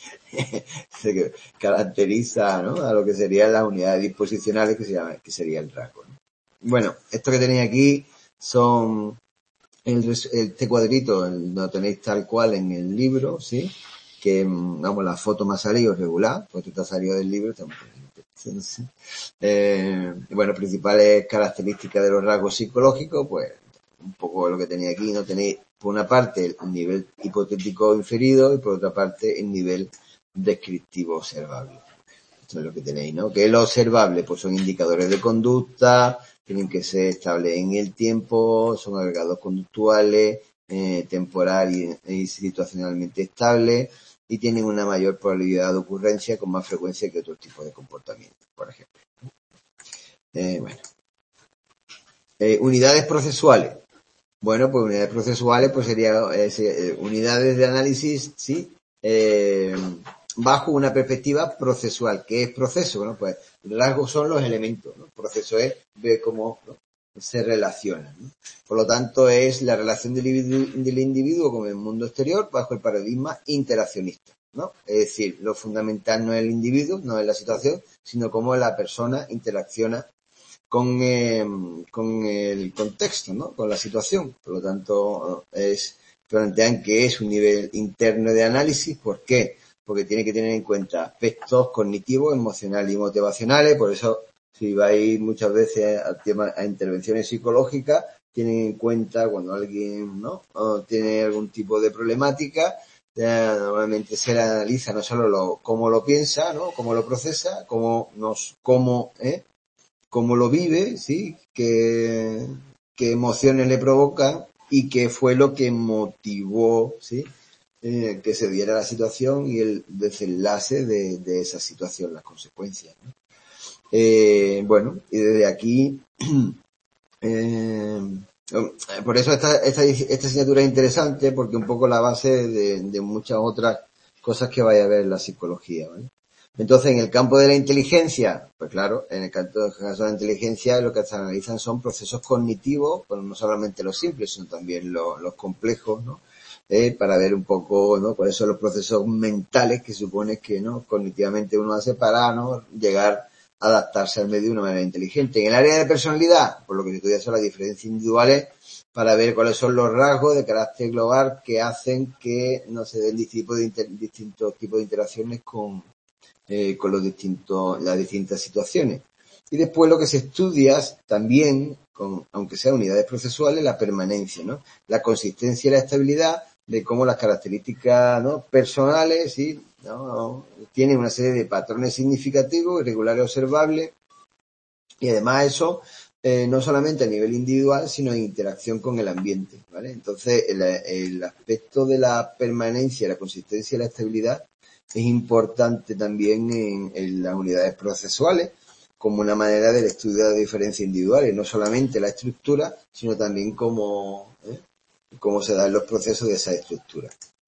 se caracteriza, ¿no?, a lo que serían las unidades disposicionales, que se llama, que sería el rasgo, ¿no? Bueno, esto que tenéis aquí son el, este cuadrito, lo tenéis tal cual en el libro, ¿sí? Que, vamos, la foto me ha salido regular, porque está salido del libro, estamos ¿sí? Eh, bueno, principales características de los rasgos psicológicos, pues un poco lo que tenía aquí, ¿no? Tenéis por una parte el nivel hipotético inferido y por otra parte el nivel descriptivo observable. Esto es lo que tenéis, ¿no? ¿Qué es lo observable? Pues son indicadores de conducta, tienen que ser estables en el tiempo, son agregados conductuales, eh, temporal y, y situacionalmente estables, y tienen una mayor probabilidad de ocurrencia con más frecuencia que otros tipos de comportamientos, por ejemplo. Eh, bueno. Eh, unidades procesuales. Bueno, pues unidades procesuales pues sería eh, unidades de análisis, ¿sí? Eh, bajo una perspectiva procesual. ¿Qué es proceso? Bueno, pues rasgos son los elementos, ¿no? Proceso es ver cómo, ¿no?, se relacionan, ¿no? Por lo tanto, es la relación del individuo, del individuo con el mundo exterior bajo el paradigma interaccionista, ¿no? Es decir, lo fundamental no es el individuo, no es la situación, sino cómo la persona interacciona con, eh, con el contexto, ¿no?, con la situación. Por lo tanto, es, plantean que es un nivel interno de análisis. ¿Por qué? Porque tiene que tener en cuenta aspectos cognitivos, emocionales y motivacionales. Por eso, si vais muchas veces a, tema, a intervenciones psicológicas, tienen en cuenta cuando alguien, ¿no?, tiene algún tipo de problemática, eh, normalmente se le analiza no solo lo, cómo lo piensa, ¿no?, cómo lo procesa, cómo nos, cómo, ¿eh?, cómo lo vive, ¿sí?, qué, qué emociones le provocan y qué fue lo que motivó, ¿sí?, eh, que se diera la situación y el desenlace de, de esa situación, las consecuencias, ¿no? Eh, bueno, y desde aquí, eh, por eso esta, esta, esta asignatura es interesante, porque un poco la base de, de muchas otras cosas que vaya a ver en la psicología, ¿vale? Entonces, en el campo de la inteligencia, pues claro, en el campo de la inteligencia lo que se analizan son procesos cognitivos, pues no solamente los simples, sino también los, los complejos, ¿no? Eh, para ver un poco, ¿no?, cuáles son los procesos mentales que supone que, ¿no?, cognitivamente uno hace para, ¿no?, llegar adaptarse al medio de una manera inteligente. En el área de personalidad, por lo que se estudia son las diferencias individuales para ver cuáles son los rasgos de carácter global que hacen que no se den distintos, de inter, distintos tipos de interacciones con, eh, con los distintos, las distintas situaciones. Y después lo que se estudia también, con, aunque sean unidades procesuales, la permanencia, ¿no? La consistencia y la estabilidad de cómo las características, ¿no?, personales, ¿sí?, ¿no?, tienen una serie de patrones significativos, irregulares, observables, y además eso, eh, no solamente a nivel individual, sino en interacción con el ambiente, ¿vale? Entonces, el, el aspecto de la permanencia, la consistencia y la estabilidad es importante también en, en las unidades procesuales, como una manera del estudio de diferencias individuales, no solamente la estructura, sino también cómo, ¿eh? cómo se dan los procesos de esa estructura.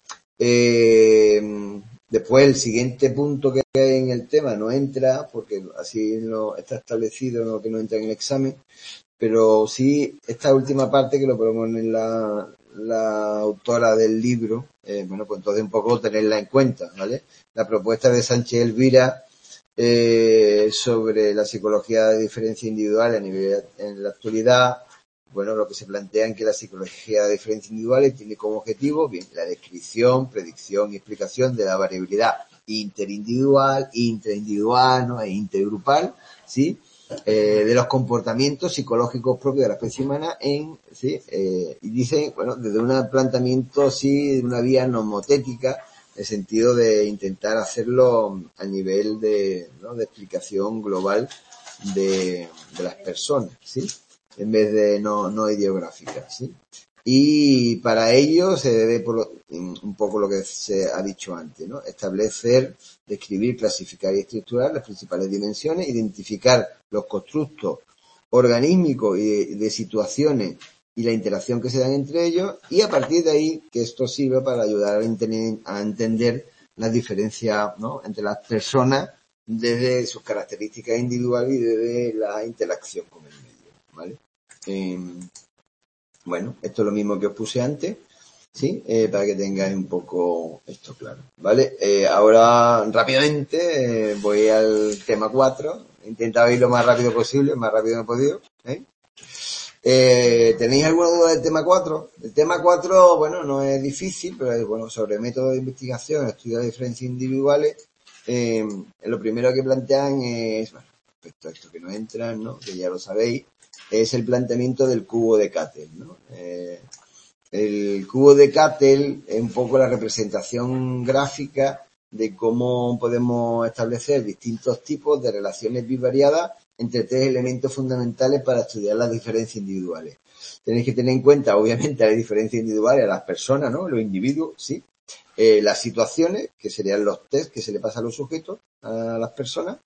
Eh, después el siguiente punto que hay en el tema no entra, porque así no está establecido, no, que no entra en el examen, pero sí esta última parte que lo propone la, la autora del libro, eh, bueno, pues entonces un poco tenerla en cuenta, ¿vale? La propuesta de Sánchez Elvira eh, sobre la psicología de diferencia individual a nivel en la actualidad. Bueno, lo que se plantea en que la psicología de diferencias individuales tiene como objetivo, bien, la descripción, predicción y explicación de la variabilidad interindividual, intraindividual, ¿no?, e intergrupal, ¿sí?, eh, de los comportamientos psicológicos propios de la especie humana en, ¿sí?, eh, y dice, bueno, desde un planteamiento, sí, de una vía nomotética, en el sentido de intentar hacerlo a nivel de, ¿no?, de explicación global de, de las personas, ¿sí?, en vez de no, no ideográfica, ¿sí? Y para ello se debe, por lo, un poco lo que se ha dicho antes, ¿no?, establecer, describir, clasificar y estructurar las principales dimensiones, identificar los constructos organísmicos y de, de situaciones y la interacción que se dan entre ellos, y a partir de ahí que esto sirve para ayudar a entender, a entender las diferencias, ¿no?, entre las personas desde sus características individuales y desde la interacción con el medio, ¿vale? Eh, bueno, esto es lo mismo que os puse antes, ¿sí? Eh, para que tengáis un poco esto claro, ¿vale? Eh, ahora, rápidamente, eh, voy al tema cuatro. He intentado ir lo más rápido posible, más rápido no he podido, ¿eh? Eh, ¿Tenéis alguna duda del tema cuatro? El tema cuatro, bueno, no es difícil, pero es, bueno, sobre métodos de investigación, estudio de diferencias individuales. Eh, lo primero que plantean es, bueno, respecto a esto que no entran, ¿no?, que ya lo sabéis, es el planteamiento del cubo de Cattell, ¿no? Eh, el cubo de Cattell es un poco la representación gráfica de cómo podemos establecer distintos tipos de relaciones bivariadas entre tres elementos fundamentales para estudiar las diferencias individuales. Tenéis que tener en cuenta, obviamente, las diferencias individuales a las personas, ¿no?, los individuos, sí. Eh, las situaciones, que serían los test que se le pasa a los sujetos, a las personas,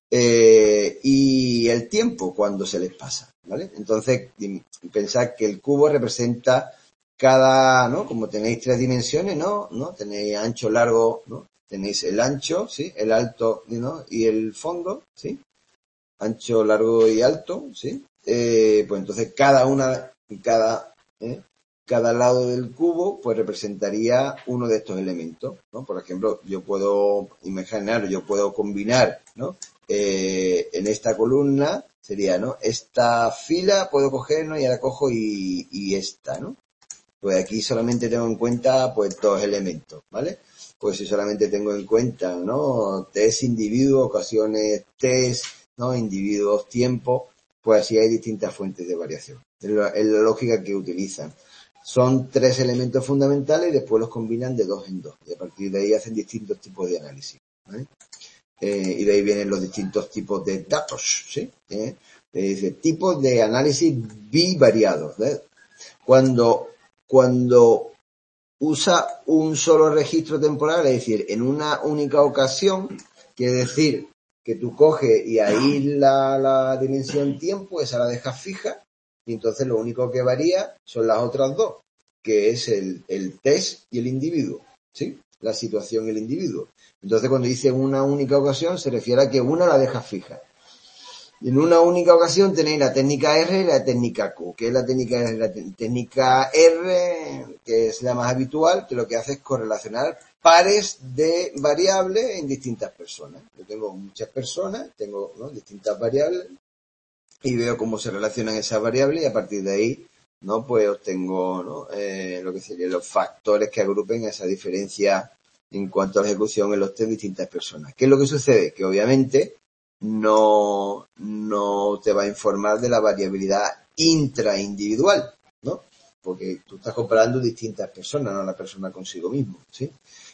eh, y el tiempo cuando se les pasa, ¿vale? Entonces, pensad que el cubo representa cada, ¿no?, como tenéis tres dimensiones, ¿no?, ¿no? Tenéis ancho, largo, ¿no? Tenéis el ancho, ¿sí?, el alto, ¿no?, y el fondo, ¿sí? Ancho, largo y alto, ¿sí? Eh, pues entonces cada una, cada, ¿eh? cada lado del cubo, pues representaría uno de estos elementos, ¿no? Por ejemplo, yo puedo imaginar, yo puedo combinar, ¿no? Eh, en esta columna sería, ¿no?, esta fila puedo coger, ¿no?, y ahora cojo y, y esta, ¿no? Pues aquí solamente tengo en cuenta, pues, dos elementos, ¿vale? Pues si solamente tengo en cuenta, ¿no?, test individuos, ocasiones test, ¿no?, individuos tiempo, pues así hay distintas fuentes de variación. Es la, es la lógica que utilizan. Son tres elementos fundamentales y después los combinan de dos en dos. Y a partir de ahí hacen distintos tipos de análisis, ¿vale? Eh, y de ahí vienen los distintos tipos de datos, ¿sí? ¿Eh? Dice, tipos de análisis bivariados, ¿ves? Cuando, cuando usa un solo registro temporal, es decir, en una única ocasión, quiere decir que tú coges y ahí la, la dimensión tiempo, esa la dejas fija, y entonces lo único que varía son las otras dos, que es el, el test y el individuo, ¿sí? La situación y el individuo. Entonces cuando dice una única ocasión se refiere a que una la dejas fija. En una única ocasión tenéis la técnica R y la técnica Q. ¿Qué es la técnica R? La técnica R, que es la más habitual, que lo que hace es correlacionar pares de variables en distintas personas. Yo tengo muchas personas, tengo, ¿no?, distintas variables y veo cómo se relacionan esas variables y a partir de ahí, ¿no?, pues obtengo, ¿no?, eh, lo que serían los factores que agrupen esa diferencia en cuanto a la ejecución en los test de distintas personas. ¿Qué es lo que sucede? Que obviamente no, no te va a informar de la variabilidad intraindividual, ¿no? Porque tú estás comparando distintas personas, no la persona consigo mismo, ¿sí?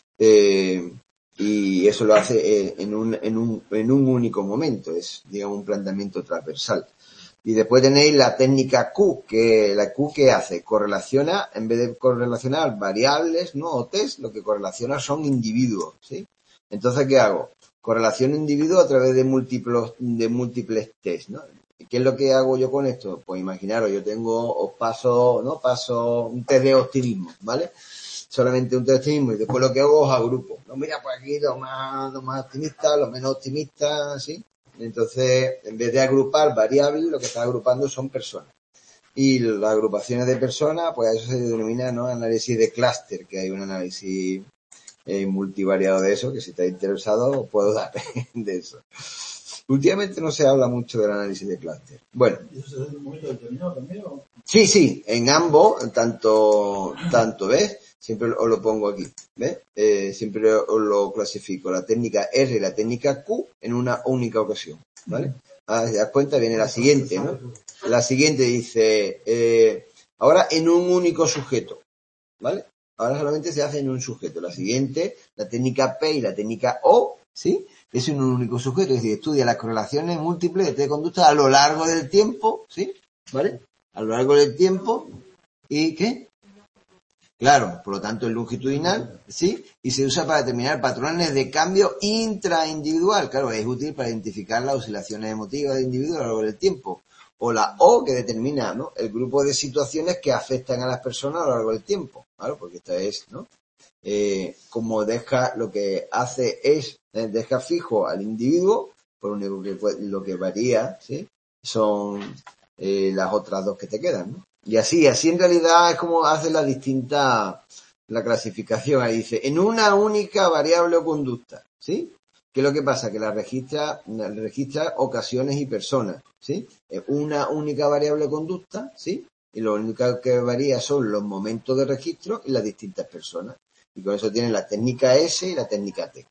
Eh, y eso lo hace eh, en, un, en, un, en un único momento, es, digamos, un planteamiento transversal. Y después tenéis la técnica Q, que la Q que hace, correlaciona, en vez de correlacionar variables, ¿no?, o test, lo que correlaciona son individuos, ¿sí? Entonces, ¿qué hago? Correlación individuo a través de múltiples, de múltiples test, ¿no? ¿Qué es lo que hago yo con esto? Pues imaginaros, yo tengo, os paso, ¿no? Paso un test de optimismo, ¿vale? Solamente un test de optimismo y después lo que hago os agrupo. No, mira, pues aquí los más, los más optimistas, los menos optimistas, ¿sí? Entonces, en vez de agrupar variables, lo que está agrupando son personas. Y las agrupaciones de personas, pues eso se denomina, ¿no?, análisis de clúster, que hay un análisis eh, multivariado de eso, que si estáis interesado os puedo dar de eso. Últimamente no se habla mucho del análisis de clúster. Bueno. ¿Y eso se hace en un momento determinado también, o? Sí, sí, en ambos, tanto, tanto, ¿ves? Siempre os lo pongo aquí, ¿ves? Eh, siempre os lo clasifico, la técnica R y la técnica Q en una única ocasión, ¿vale? Ah, si das cuenta, viene la siguiente, ¿no? La siguiente dice, eh, ahora en un único sujeto, ¿vale? Ahora solamente se hace en un sujeto. La siguiente, la técnica P y la técnica O, ¿sí?, es en un único sujeto, es decir, estudia las correlaciones múltiples de test de conducta a lo largo del tiempo, ¿sí? ¿Vale? A lo largo del tiempo, ¿y qué? Claro, por lo tanto es longitudinal, ¿sí? Y se usa para determinar patrones de cambio intraindividual. Claro, es útil para identificar las oscilaciones emotivas de individuos a lo largo del tiempo. O la O, que determina, ¿no?, el grupo de situaciones que afectan a las personas a lo largo del tiempo. Claro, porque esta es, ¿no?, eh, como deja, lo que hace es, eh, deja fijo al individuo, por lo único que lo que varía, ¿sí?, son eh, las otras dos que te quedan, ¿no? Y así, así en realidad es como hace la distinta, la clasificación. Ahí dice, en una única variable o conducta, ¿sí? ¿Qué es lo que pasa? Que la registra, la registra ocasiones y personas, ¿sí? Es una única variable o conducta, ¿sí? Y lo único que varía son los momentos de registro y las distintas personas. Y con eso tienen la técnica S y la técnica T.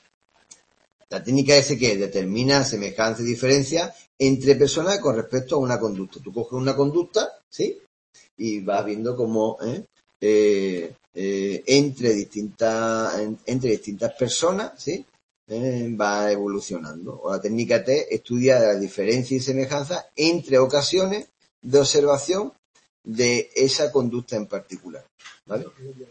La técnica S, que determina semejanza y diferencia entre personas con respecto a una conducta. Tú coges una conducta, ¿sí?, y vas viendo cómo ¿eh? Eh, eh, entre distintas en, entre distintas personas, ¿sí?, eh, va evolucionando. O la técnica T estudia la diferencia y semejanza entre ocasiones de observación de esa conducta en particular, ¿vale?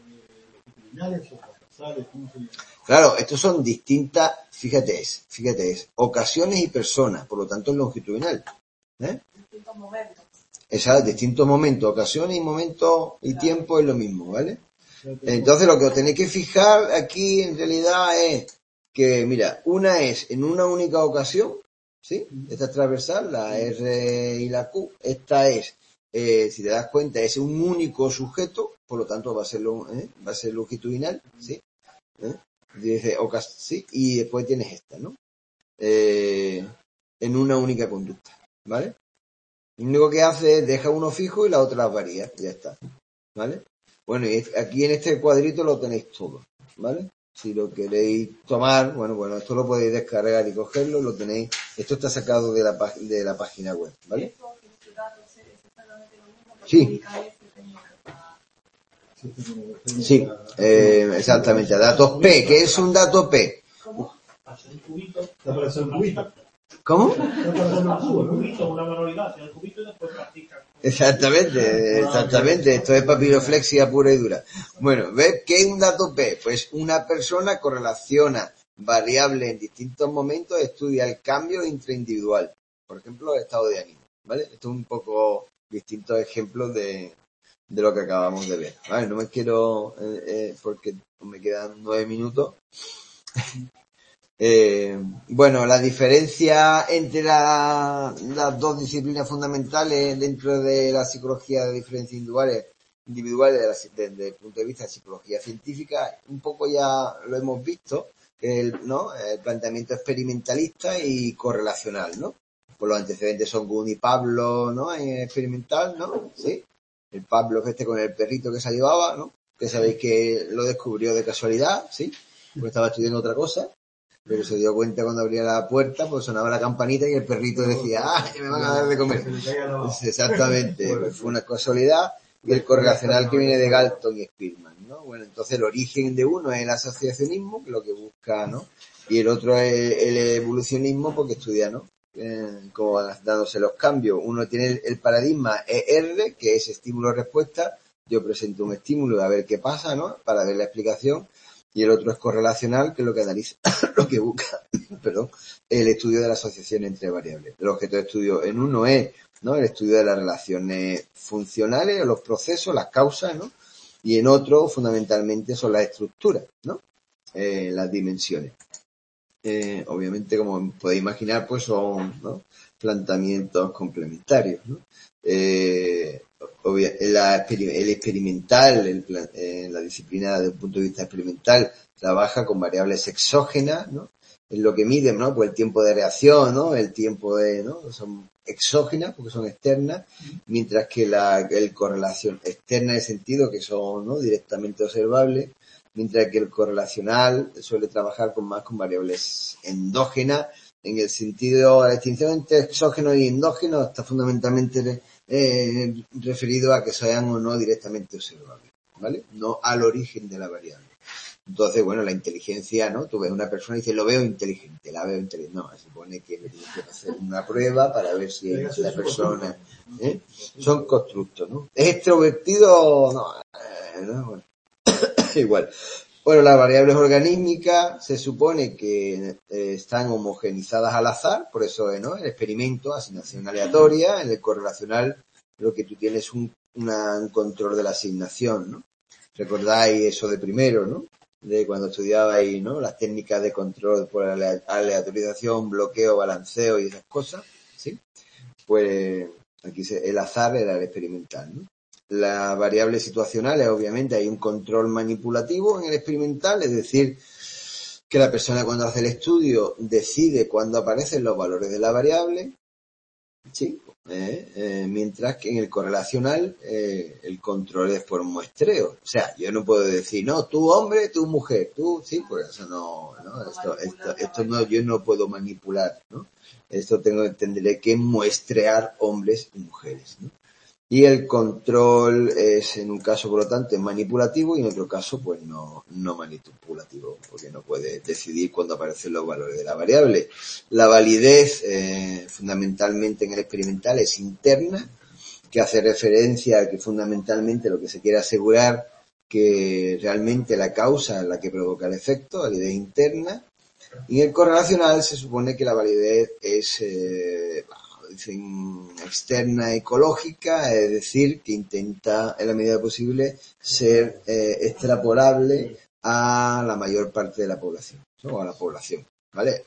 Claro, estos son distintas, fíjate es, fíjate es, ocasiones y personas, por lo tanto es longitudinal, ¿eh? Distintos momentos. Exacto, distintos momentos, ocasiones y momentos y tiempo es lo mismo, ¿vale? Entonces lo que os tenéis que fijar aquí en realidad es que, mira, una es en una única ocasión, ¿sí? Esta es transversal, la R y la Q. Esta es, eh, si te das cuenta, es un único sujeto, por lo tanto va a ser, ¿eh? va a ser longitudinal, ¿sí? ¿Eh? Dice, sí, y después tienes esta, ¿no? Eh, en una única conducta, ¿vale? Lo único que hace es deja uno fijo y la otra varía, ya está, ¿vale? Bueno, y aquí en este cuadrito lo tenéis todo, ¿vale? Si lo queréis tomar, bueno, bueno, esto lo podéis descargar y cogerlo, lo tenéis, esto está sacado de la, de la página web, ¿vale? Sí. Sí, eh, exactamente. Datos P. ¿Qué es un dato P? ¿Cómo? ¿Cómo? Exactamente, exactamente. Esto es papiroflexia pura y dura. Bueno, ¿ves qué es un dato P? Pues una persona correlaciona variables en distintos momentos, estudia el cambio intraindividual. Por ejemplo, el estado de ánimo, ¿vale? Esto es un poco distintos ejemplos de, de lo que acabamos de ver. Vale, no me quiero, eh, eh, porque me quedan nueve minutos. Eh, bueno, la diferencia entre la, las dos disciplinas fundamentales dentro de la psicología de diferencias individuales, individuales de la- desde el punto de vista de psicología científica, un poco ya lo hemos visto, el, ¿no? El planteamiento experimentalista y correlacional, ¿no? Pues los antecedentes son Gunn y Pablo, ¿no? En experimental, ¿no? Sí. El Pablo este con el perrito que se llevaba, ¿no? Que sabéis que lo descubrió de casualidad, ¿sí? Porque estaba estudiando otra cosa, pero se dio cuenta cuando abría la puerta, pues sonaba la campanita y el perrito decía, ¡ah, me van a dar de comer! Entonces, exactamente, pues fue una casualidad, y el correlacional que viene de Galton y Spearman, ¿no? Bueno, entonces el origen de uno es el asociacionismo, que es lo que busca, ¿no? Y el otro es el evolucionismo, porque estudia, ¿no? Eh, cómo van dándose los cambios. Uno tiene el, el paradigma E R, que es estímulo-respuesta. Yo presento un estímulo a ver qué pasa, ¿no? Para ver la explicación. Y el otro es correlacional, que es lo que analiza, lo que busca, perdón, el estudio de la asociación entre variables. El objeto de estudio en uno es, ¿no? El estudio de las relaciones funcionales, los procesos, las causas, ¿no? Y en otro, fundamentalmente, son las estructuras, ¿no? Eh, las dimensiones. Eh, obviamente, como podéis imaginar, pues son, ¿no? Planteamientos complementarios, ¿no? Eh, obvia, la, el experimental, el, eh, la disciplina desde el punto de vista experimental, trabaja con variables exógenas, ¿no? En lo que miden, ¿no? Pues el tiempo de reacción, ¿no? El tiempo de, ¿no? Son exógenas porque son externas, mientras que la el correlación externa en el sentido que son, ¿no? Directamente observables, mientras que el correlacional suele trabajar con más con variables endógenas, en el sentido, la distinción entre exógeno y endógeno está fundamentalmente eh, referido a que sean o no directamente observables, ¿vale? No al origen de la variable. Entonces, bueno, la inteligencia, ¿no? Tú ves una persona y dices, lo veo inteligente, la veo inteligente. No, se supone que me tienes que hacer una prueba para ver si es la persona, ¿eh? Son constructos, ¿no? ¿Es extrovertido? No, eh, no, bueno. Igual. Bueno, las variables organísmicas se supone que eh, están homogenizadas al azar, por eso, eh, ¿no? El experimento, asignación aleatoria, en el correlacional lo que tú tienes un, una, un control de la asignación, ¿no? Recordáis eso de primero, ¿no? De cuando estudiabais, ¿no? Las técnicas de control por aleatorización, bloqueo, balanceo y esas cosas, ¿sí? Pues aquí se, el azar era el experimental, ¿no? Las variables situacionales, obviamente, hay un control manipulativo en el experimental, es decir, que la persona cuando hace el estudio decide cuándo aparecen los valores de la variable, ¿sí? Eh, eh, mientras que en el correlacional eh, el control es por muestreo. O sea, yo no puedo decir, no, tú hombre, tú mujer, tú, sí, pues eso no, no esto, esto, esto no, yo no puedo manipular, ¿no? Esto tengo, tendré que muestrear hombres y mujeres, ¿no? Y el control es, en un caso, por lo tanto, es manipulativo y en otro caso, pues no, no manipulativo, porque no puede decidir cuándo aparecen los valores de la variable. La validez, eh, fundamentalmente en el experimental, es interna, que hace referencia a que fundamentalmente lo que se quiere asegurar que realmente la causa es la que provoca el efecto, validez interna. Y en el correlacional se supone que la validez es, eh, dicen, externa ecológica, es decir, que intenta, en la medida posible, ser eh, extrapolable a la mayor parte de la población, ¿no? A la población, ¿vale?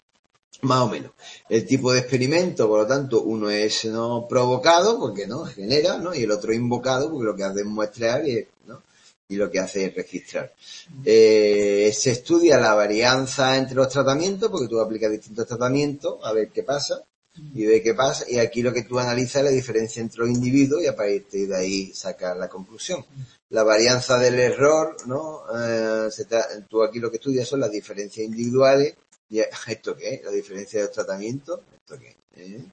Más o menos. El tipo de experimento, por lo tanto, uno es no provocado, porque no genera, ¿no? Y el otro invocado, porque lo que hace es muestrear y, ¿no? Y lo que hace es registrar. Eh, se estudia la varianza entre los tratamientos, porque tú aplicas distintos tratamientos a ver qué pasa, y ve qué pasa, y aquí lo que tú analizas es la diferencia entre los individuos y a partir de ahí sacar la conclusión. La varianza del error, ¿no? Eh, se tra- tú aquí lo que estudias son las diferencias individuales. ¿Esto qué es? ¿La diferencia de los tratamientos? ¿Esto qué es? ¿Eh?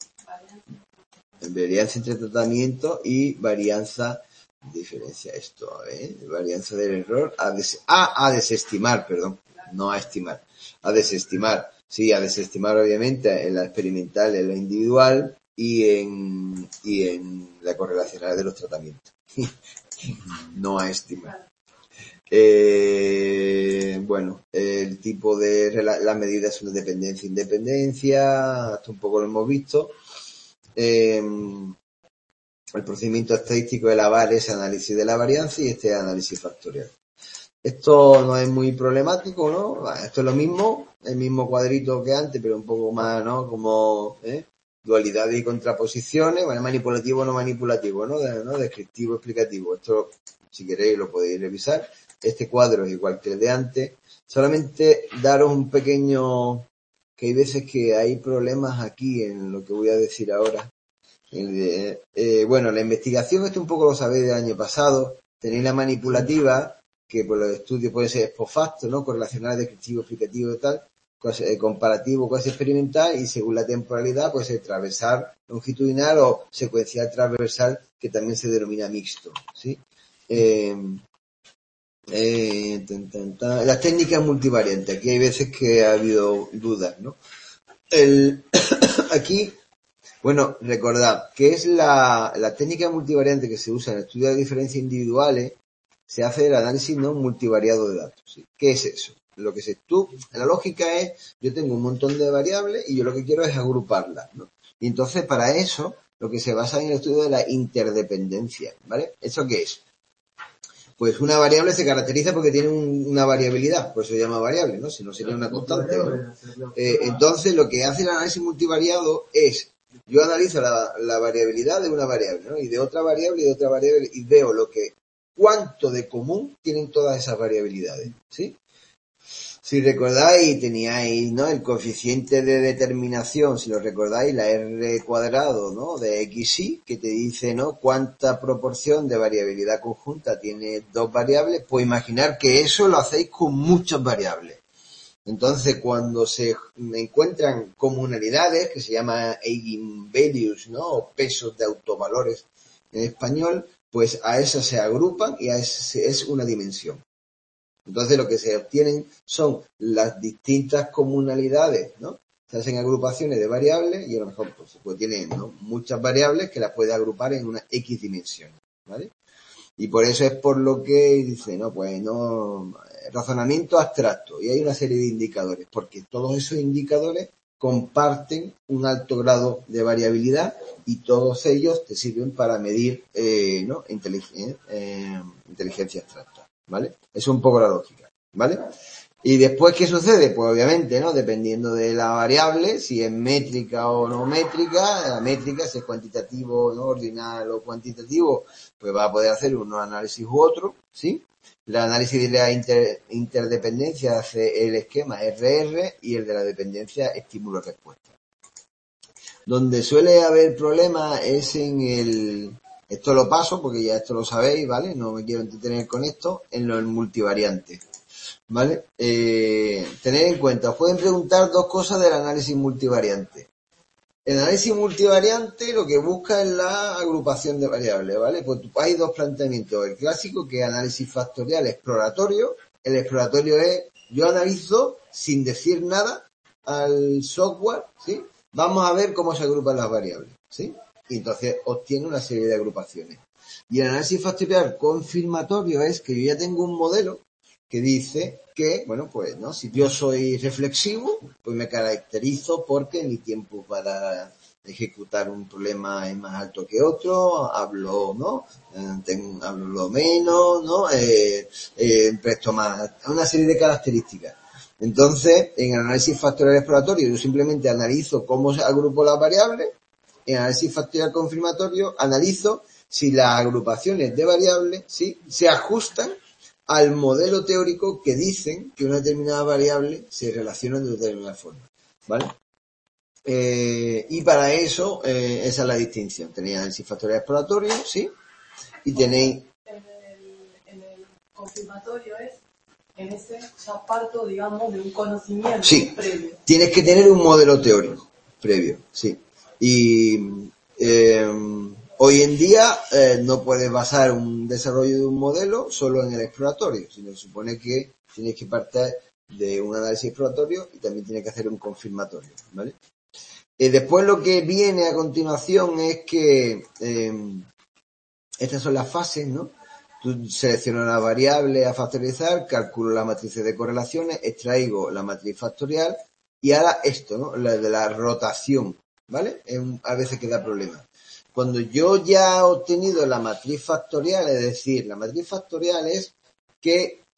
Varianza entre tratamiento y varianza, diferencia esto, ¿eh? Varianza del error a, des, a, a desestimar, perdón, no a estimar, a desestimar. Sí, a desestimar obviamente en la experimental, en la individual y en, y en la correlacional de los tratamientos. No a estimar. Eh, bueno, el tipo de las medidas son de dependencia e independencia, hasta un poco lo hemos visto. Eh, el procedimiento estadístico de la V A R es análisis de la varianza y este es análisis factorial. Esto no es muy problemático, ¿no? Esto es lo mismo, el mismo cuadrito que antes, pero un poco más, ¿no? Como, ¿eh? Dualidades y contraposiciones, ¿vale? Manipulativo, no manipulativo, ¿no? De, ¿no? Descriptivo, explicativo. Esto, si queréis, lo podéis revisar. Este cuadro es igual que el de antes. Solamente daros un pequeño, que hay veces que hay problemas aquí en lo que voy a decir ahora. El de, eh, bueno, la investigación, esto un poco lo sabéis del año pasado. Tenéis la manipulativa, que por los estudios puede ser post facto, ¿no? Correlacional, descriptivo, explicativo y tal, eh, comparativo, cuasi experimental, y según la temporalidad, puede ser transversal, longitudinal o secuencial transversal, que también se denomina mixto, ¿sí? Eh, eh, tan, tan, tan. Las técnicas multivariantes, aquí hay veces que ha habido dudas, ¿no? El, aquí, bueno, recordad que es la, la técnica multivariante que se usa en el estudio de diferencias individuales, se hace el análisis no multivariado de datos, ¿sí? ¿Qué es eso? Lo que se tú, la lógica es, yo tengo un montón de variables y yo lo que quiero es agruparlas, ¿no? Y entonces para eso, lo que se basa en el estudio de la interdependencia, ¿vale? ¿Eso qué es? Pues una variable se caracteriza porque tiene un, una variabilidad, por eso se llama variable, ¿no? Si no sería una constante, ¿no? Eh, entonces lo que hace el análisis multivariado es, yo analizo la, la variabilidad de una variable, ¿no? Y de otra variable y de otra variable y veo lo que, cuánto de común tienen todas esas variabilidades, ¿sí? Si recordáis, teníais, ¿no? El coeficiente de determinación, si lo recordáis, la R cuadrado, ¿no? De X Y, que te dice, ¿no? Cuánta proporción de variabilidad conjunta tiene dos variables, pues imaginar que eso lo hacéis con muchas variables. Entonces, cuando se encuentran comunalidades, que se llama eigenvalues, ¿no? O pesos de autovalores en español, pues a esas se agrupan y a ese es una dimensión. Entonces lo que se obtienen son las distintas comunalidades, ¿no? Se hacen agrupaciones de variables y a lo mejor pues, pues tienen, ¿no? Muchas variables que las puede agrupar en una X dimensión, ¿vale? Y por eso es por lo que dice, no, pues no, razonamiento abstracto. Y hay una serie de indicadores, porque todos esos indicadores comparten un alto grado de variabilidad y todos ellos te sirven para medir, eh, ¿no? Inteligencia, eh, inteligencia abstracta, ¿vale? Es un poco la lógica, ¿vale? Y después, ¿qué sucede? Pues obviamente, ¿no? Dependiendo de la variable, si es métrica o no métrica, la métrica, si es cuantitativo, ¿no? Ordinal o cuantitativo, pues va a poder hacer uno análisis u otro, ¿sí? El análisis de la inter, interdependencia hace el esquema R R y el de la dependencia estímulo-respuesta. Donde suele haber problemas es en el, esto lo paso porque ya esto lo sabéis, ¿vale? No me quiero entretener con esto, en lo multivariante. ¿Vale? Eh, tener en cuenta, os pueden preguntar dos cosas del análisis multivariante. El análisis multivariante lo que busca es la agrupación de variables, ¿vale? Pues hay dos planteamientos. El clásico, que es análisis factorial exploratorio. El exploratorio es, yo analizo sin decir nada al software, ¿sí? Vamos a ver cómo se agrupan las variables, ¿sí? Y entonces obtiene una serie de agrupaciones. Y el análisis factorial confirmatorio es que yo ya tengo un modelo que dice que, bueno, pues, ¿no? Si yo soy reflexivo, pues me caracterizo porque mi tiempo para ejecutar un problema es más alto que otro, hablo, ¿no? Tengo, hablo menos, ¿no? Eh, eh, presto más, una serie de características. Entonces, en el análisis factorial exploratorio, yo simplemente analizo cómo se agrupo las variables. En el análisis factorial confirmatorio, analizo si las agrupaciones de variables, ¿sí? Se ajustan al modelo teórico que dicen que una determinada variable se relaciona de determinada forma, ¿vale? Eh, y para eso, eh, esa es la distinción. Tenéis análisis factorial exploratorio, ¿sí? Y tenéis... En el, en el confirmatorio es, en ese ya parto, digamos, de un conocimiento sí, previo. Tienes que tener un modelo teórico previo, sí. Y... Eh, hoy en día eh, no puedes basar un desarrollo de un modelo solo en el exploratorio, sino se supone que tienes que partir de un análisis exploratorio y también tienes que hacer un confirmatorio, ¿vale? Eh, después lo que viene a continuación es que eh, estas son las fases, ¿no? Tú seleccionas la variable a factorizar, calculo las matrices de correlaciones, extraigo la matriz factorial y ahora esto, ¿no? La de la rotación, ¿vale? Es un, a veces que da problemas. Cuando yo ya he obtenido la matriz factorial, es decir, la matriz factorial es que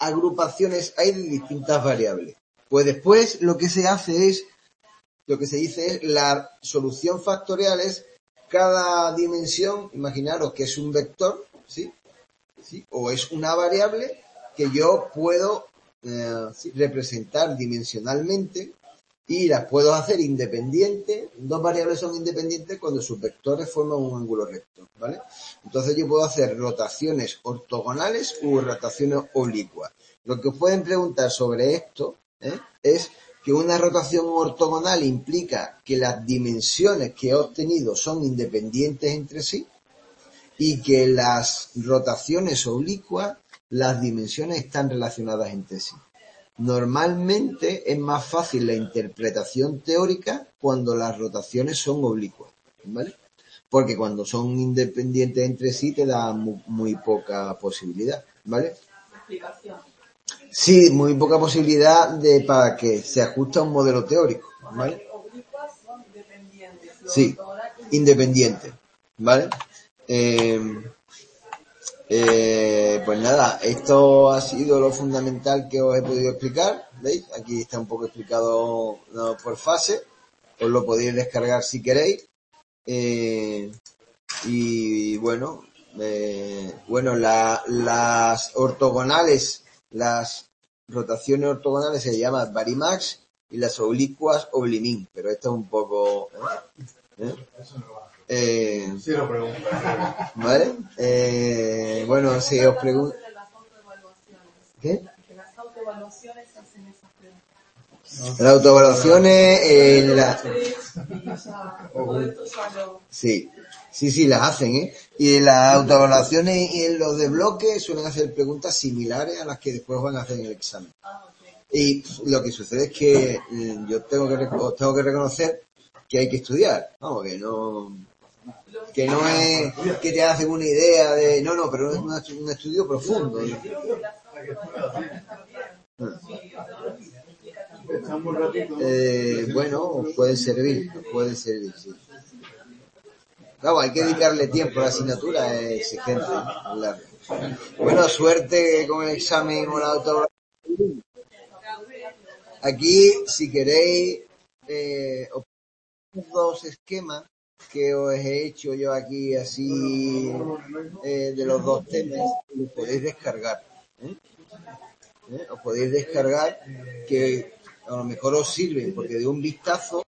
agrupaciones hay de distintas variables? Pues después lo que se hace es, lo que se dice es, la solución factorial es cada dimensión, imaginaros que es un vector, ¿sí? ¿Sí? O es una variable que yo puedo eh, ¿sí? representar dimensionalmente y las puedo hacer independientes. Dos variables son independientes cuando sus vectores forman un ángulo recto, ¿vale? Entonces yo puedo hacer rotaciones ortogonales u rotaciones oblicuas. Lo que os pueden preguntar sobre esto ¿eh? es que una rotación ortogonal implica que las dimensiones que he obtenido son independientes entre sí y que las rotaciones oblicuas, las dimensiones están relacionadas entre sí. Normalmente es más fácil la interpretación teórica cuando las rotaciones son oblicuas, ¿vale? Porque cuando son independientes entre sí te da muy, muy poca posibilidad, ¿vale? Explicación. Sí, muy poca posibilidad de para que se ajuste a un modelo teórico, ¿vale? Oblicuas son independientes. Sí, independientes, ¿vale? Eh, eh, pues nada, esto ha sido lo fundamental que os he podido explicar, ¿veis? Aquí está un poco explicado no, por fase, os lo podéis descargar si queréis. Eh, y bueno, eh, bueno, la, las ortogonales, las rotaciones ortogonales se llaman Varimax y las oblicuas Oblimin, pero esto es un poco... ¿eh? ¿Eh? Eh, Sí, lo pregunto. ¿Vale? Eh, bueno, si os pregunto... ¿Qué? Que las autoevaluaciones hacen esas preguntas. Las autoevaluaciones... Eh, la... Sí, sí, sí, las hacen, ¿eh? Y en las autoevaluaciones y en los de bloque suelen hacer preguntas similares a las que después van a hacer en el examen. Y lo que sucede es que eh, yo tengo que, os tengo que reconocer que hay que estudiar, vamos, que no... que no es que te hacen una idea de... No, no, pero es un estudio profundo. Eh, bueno, pueden servir, pueden servir, sí. Claro, hay que dedicarle tiempo a la asignatura, es exigente, es larga. Bueno, suerte con el examen o la autoevaluación. Aquí, si queréis, eh, os pongo dos esquemas que os he hecho yo aquí así eh, de los dos temas, los podéis descargar. ¿eh? ¿Eh? Os podéis descargar que a lo mejor os sirven porque de un vistazo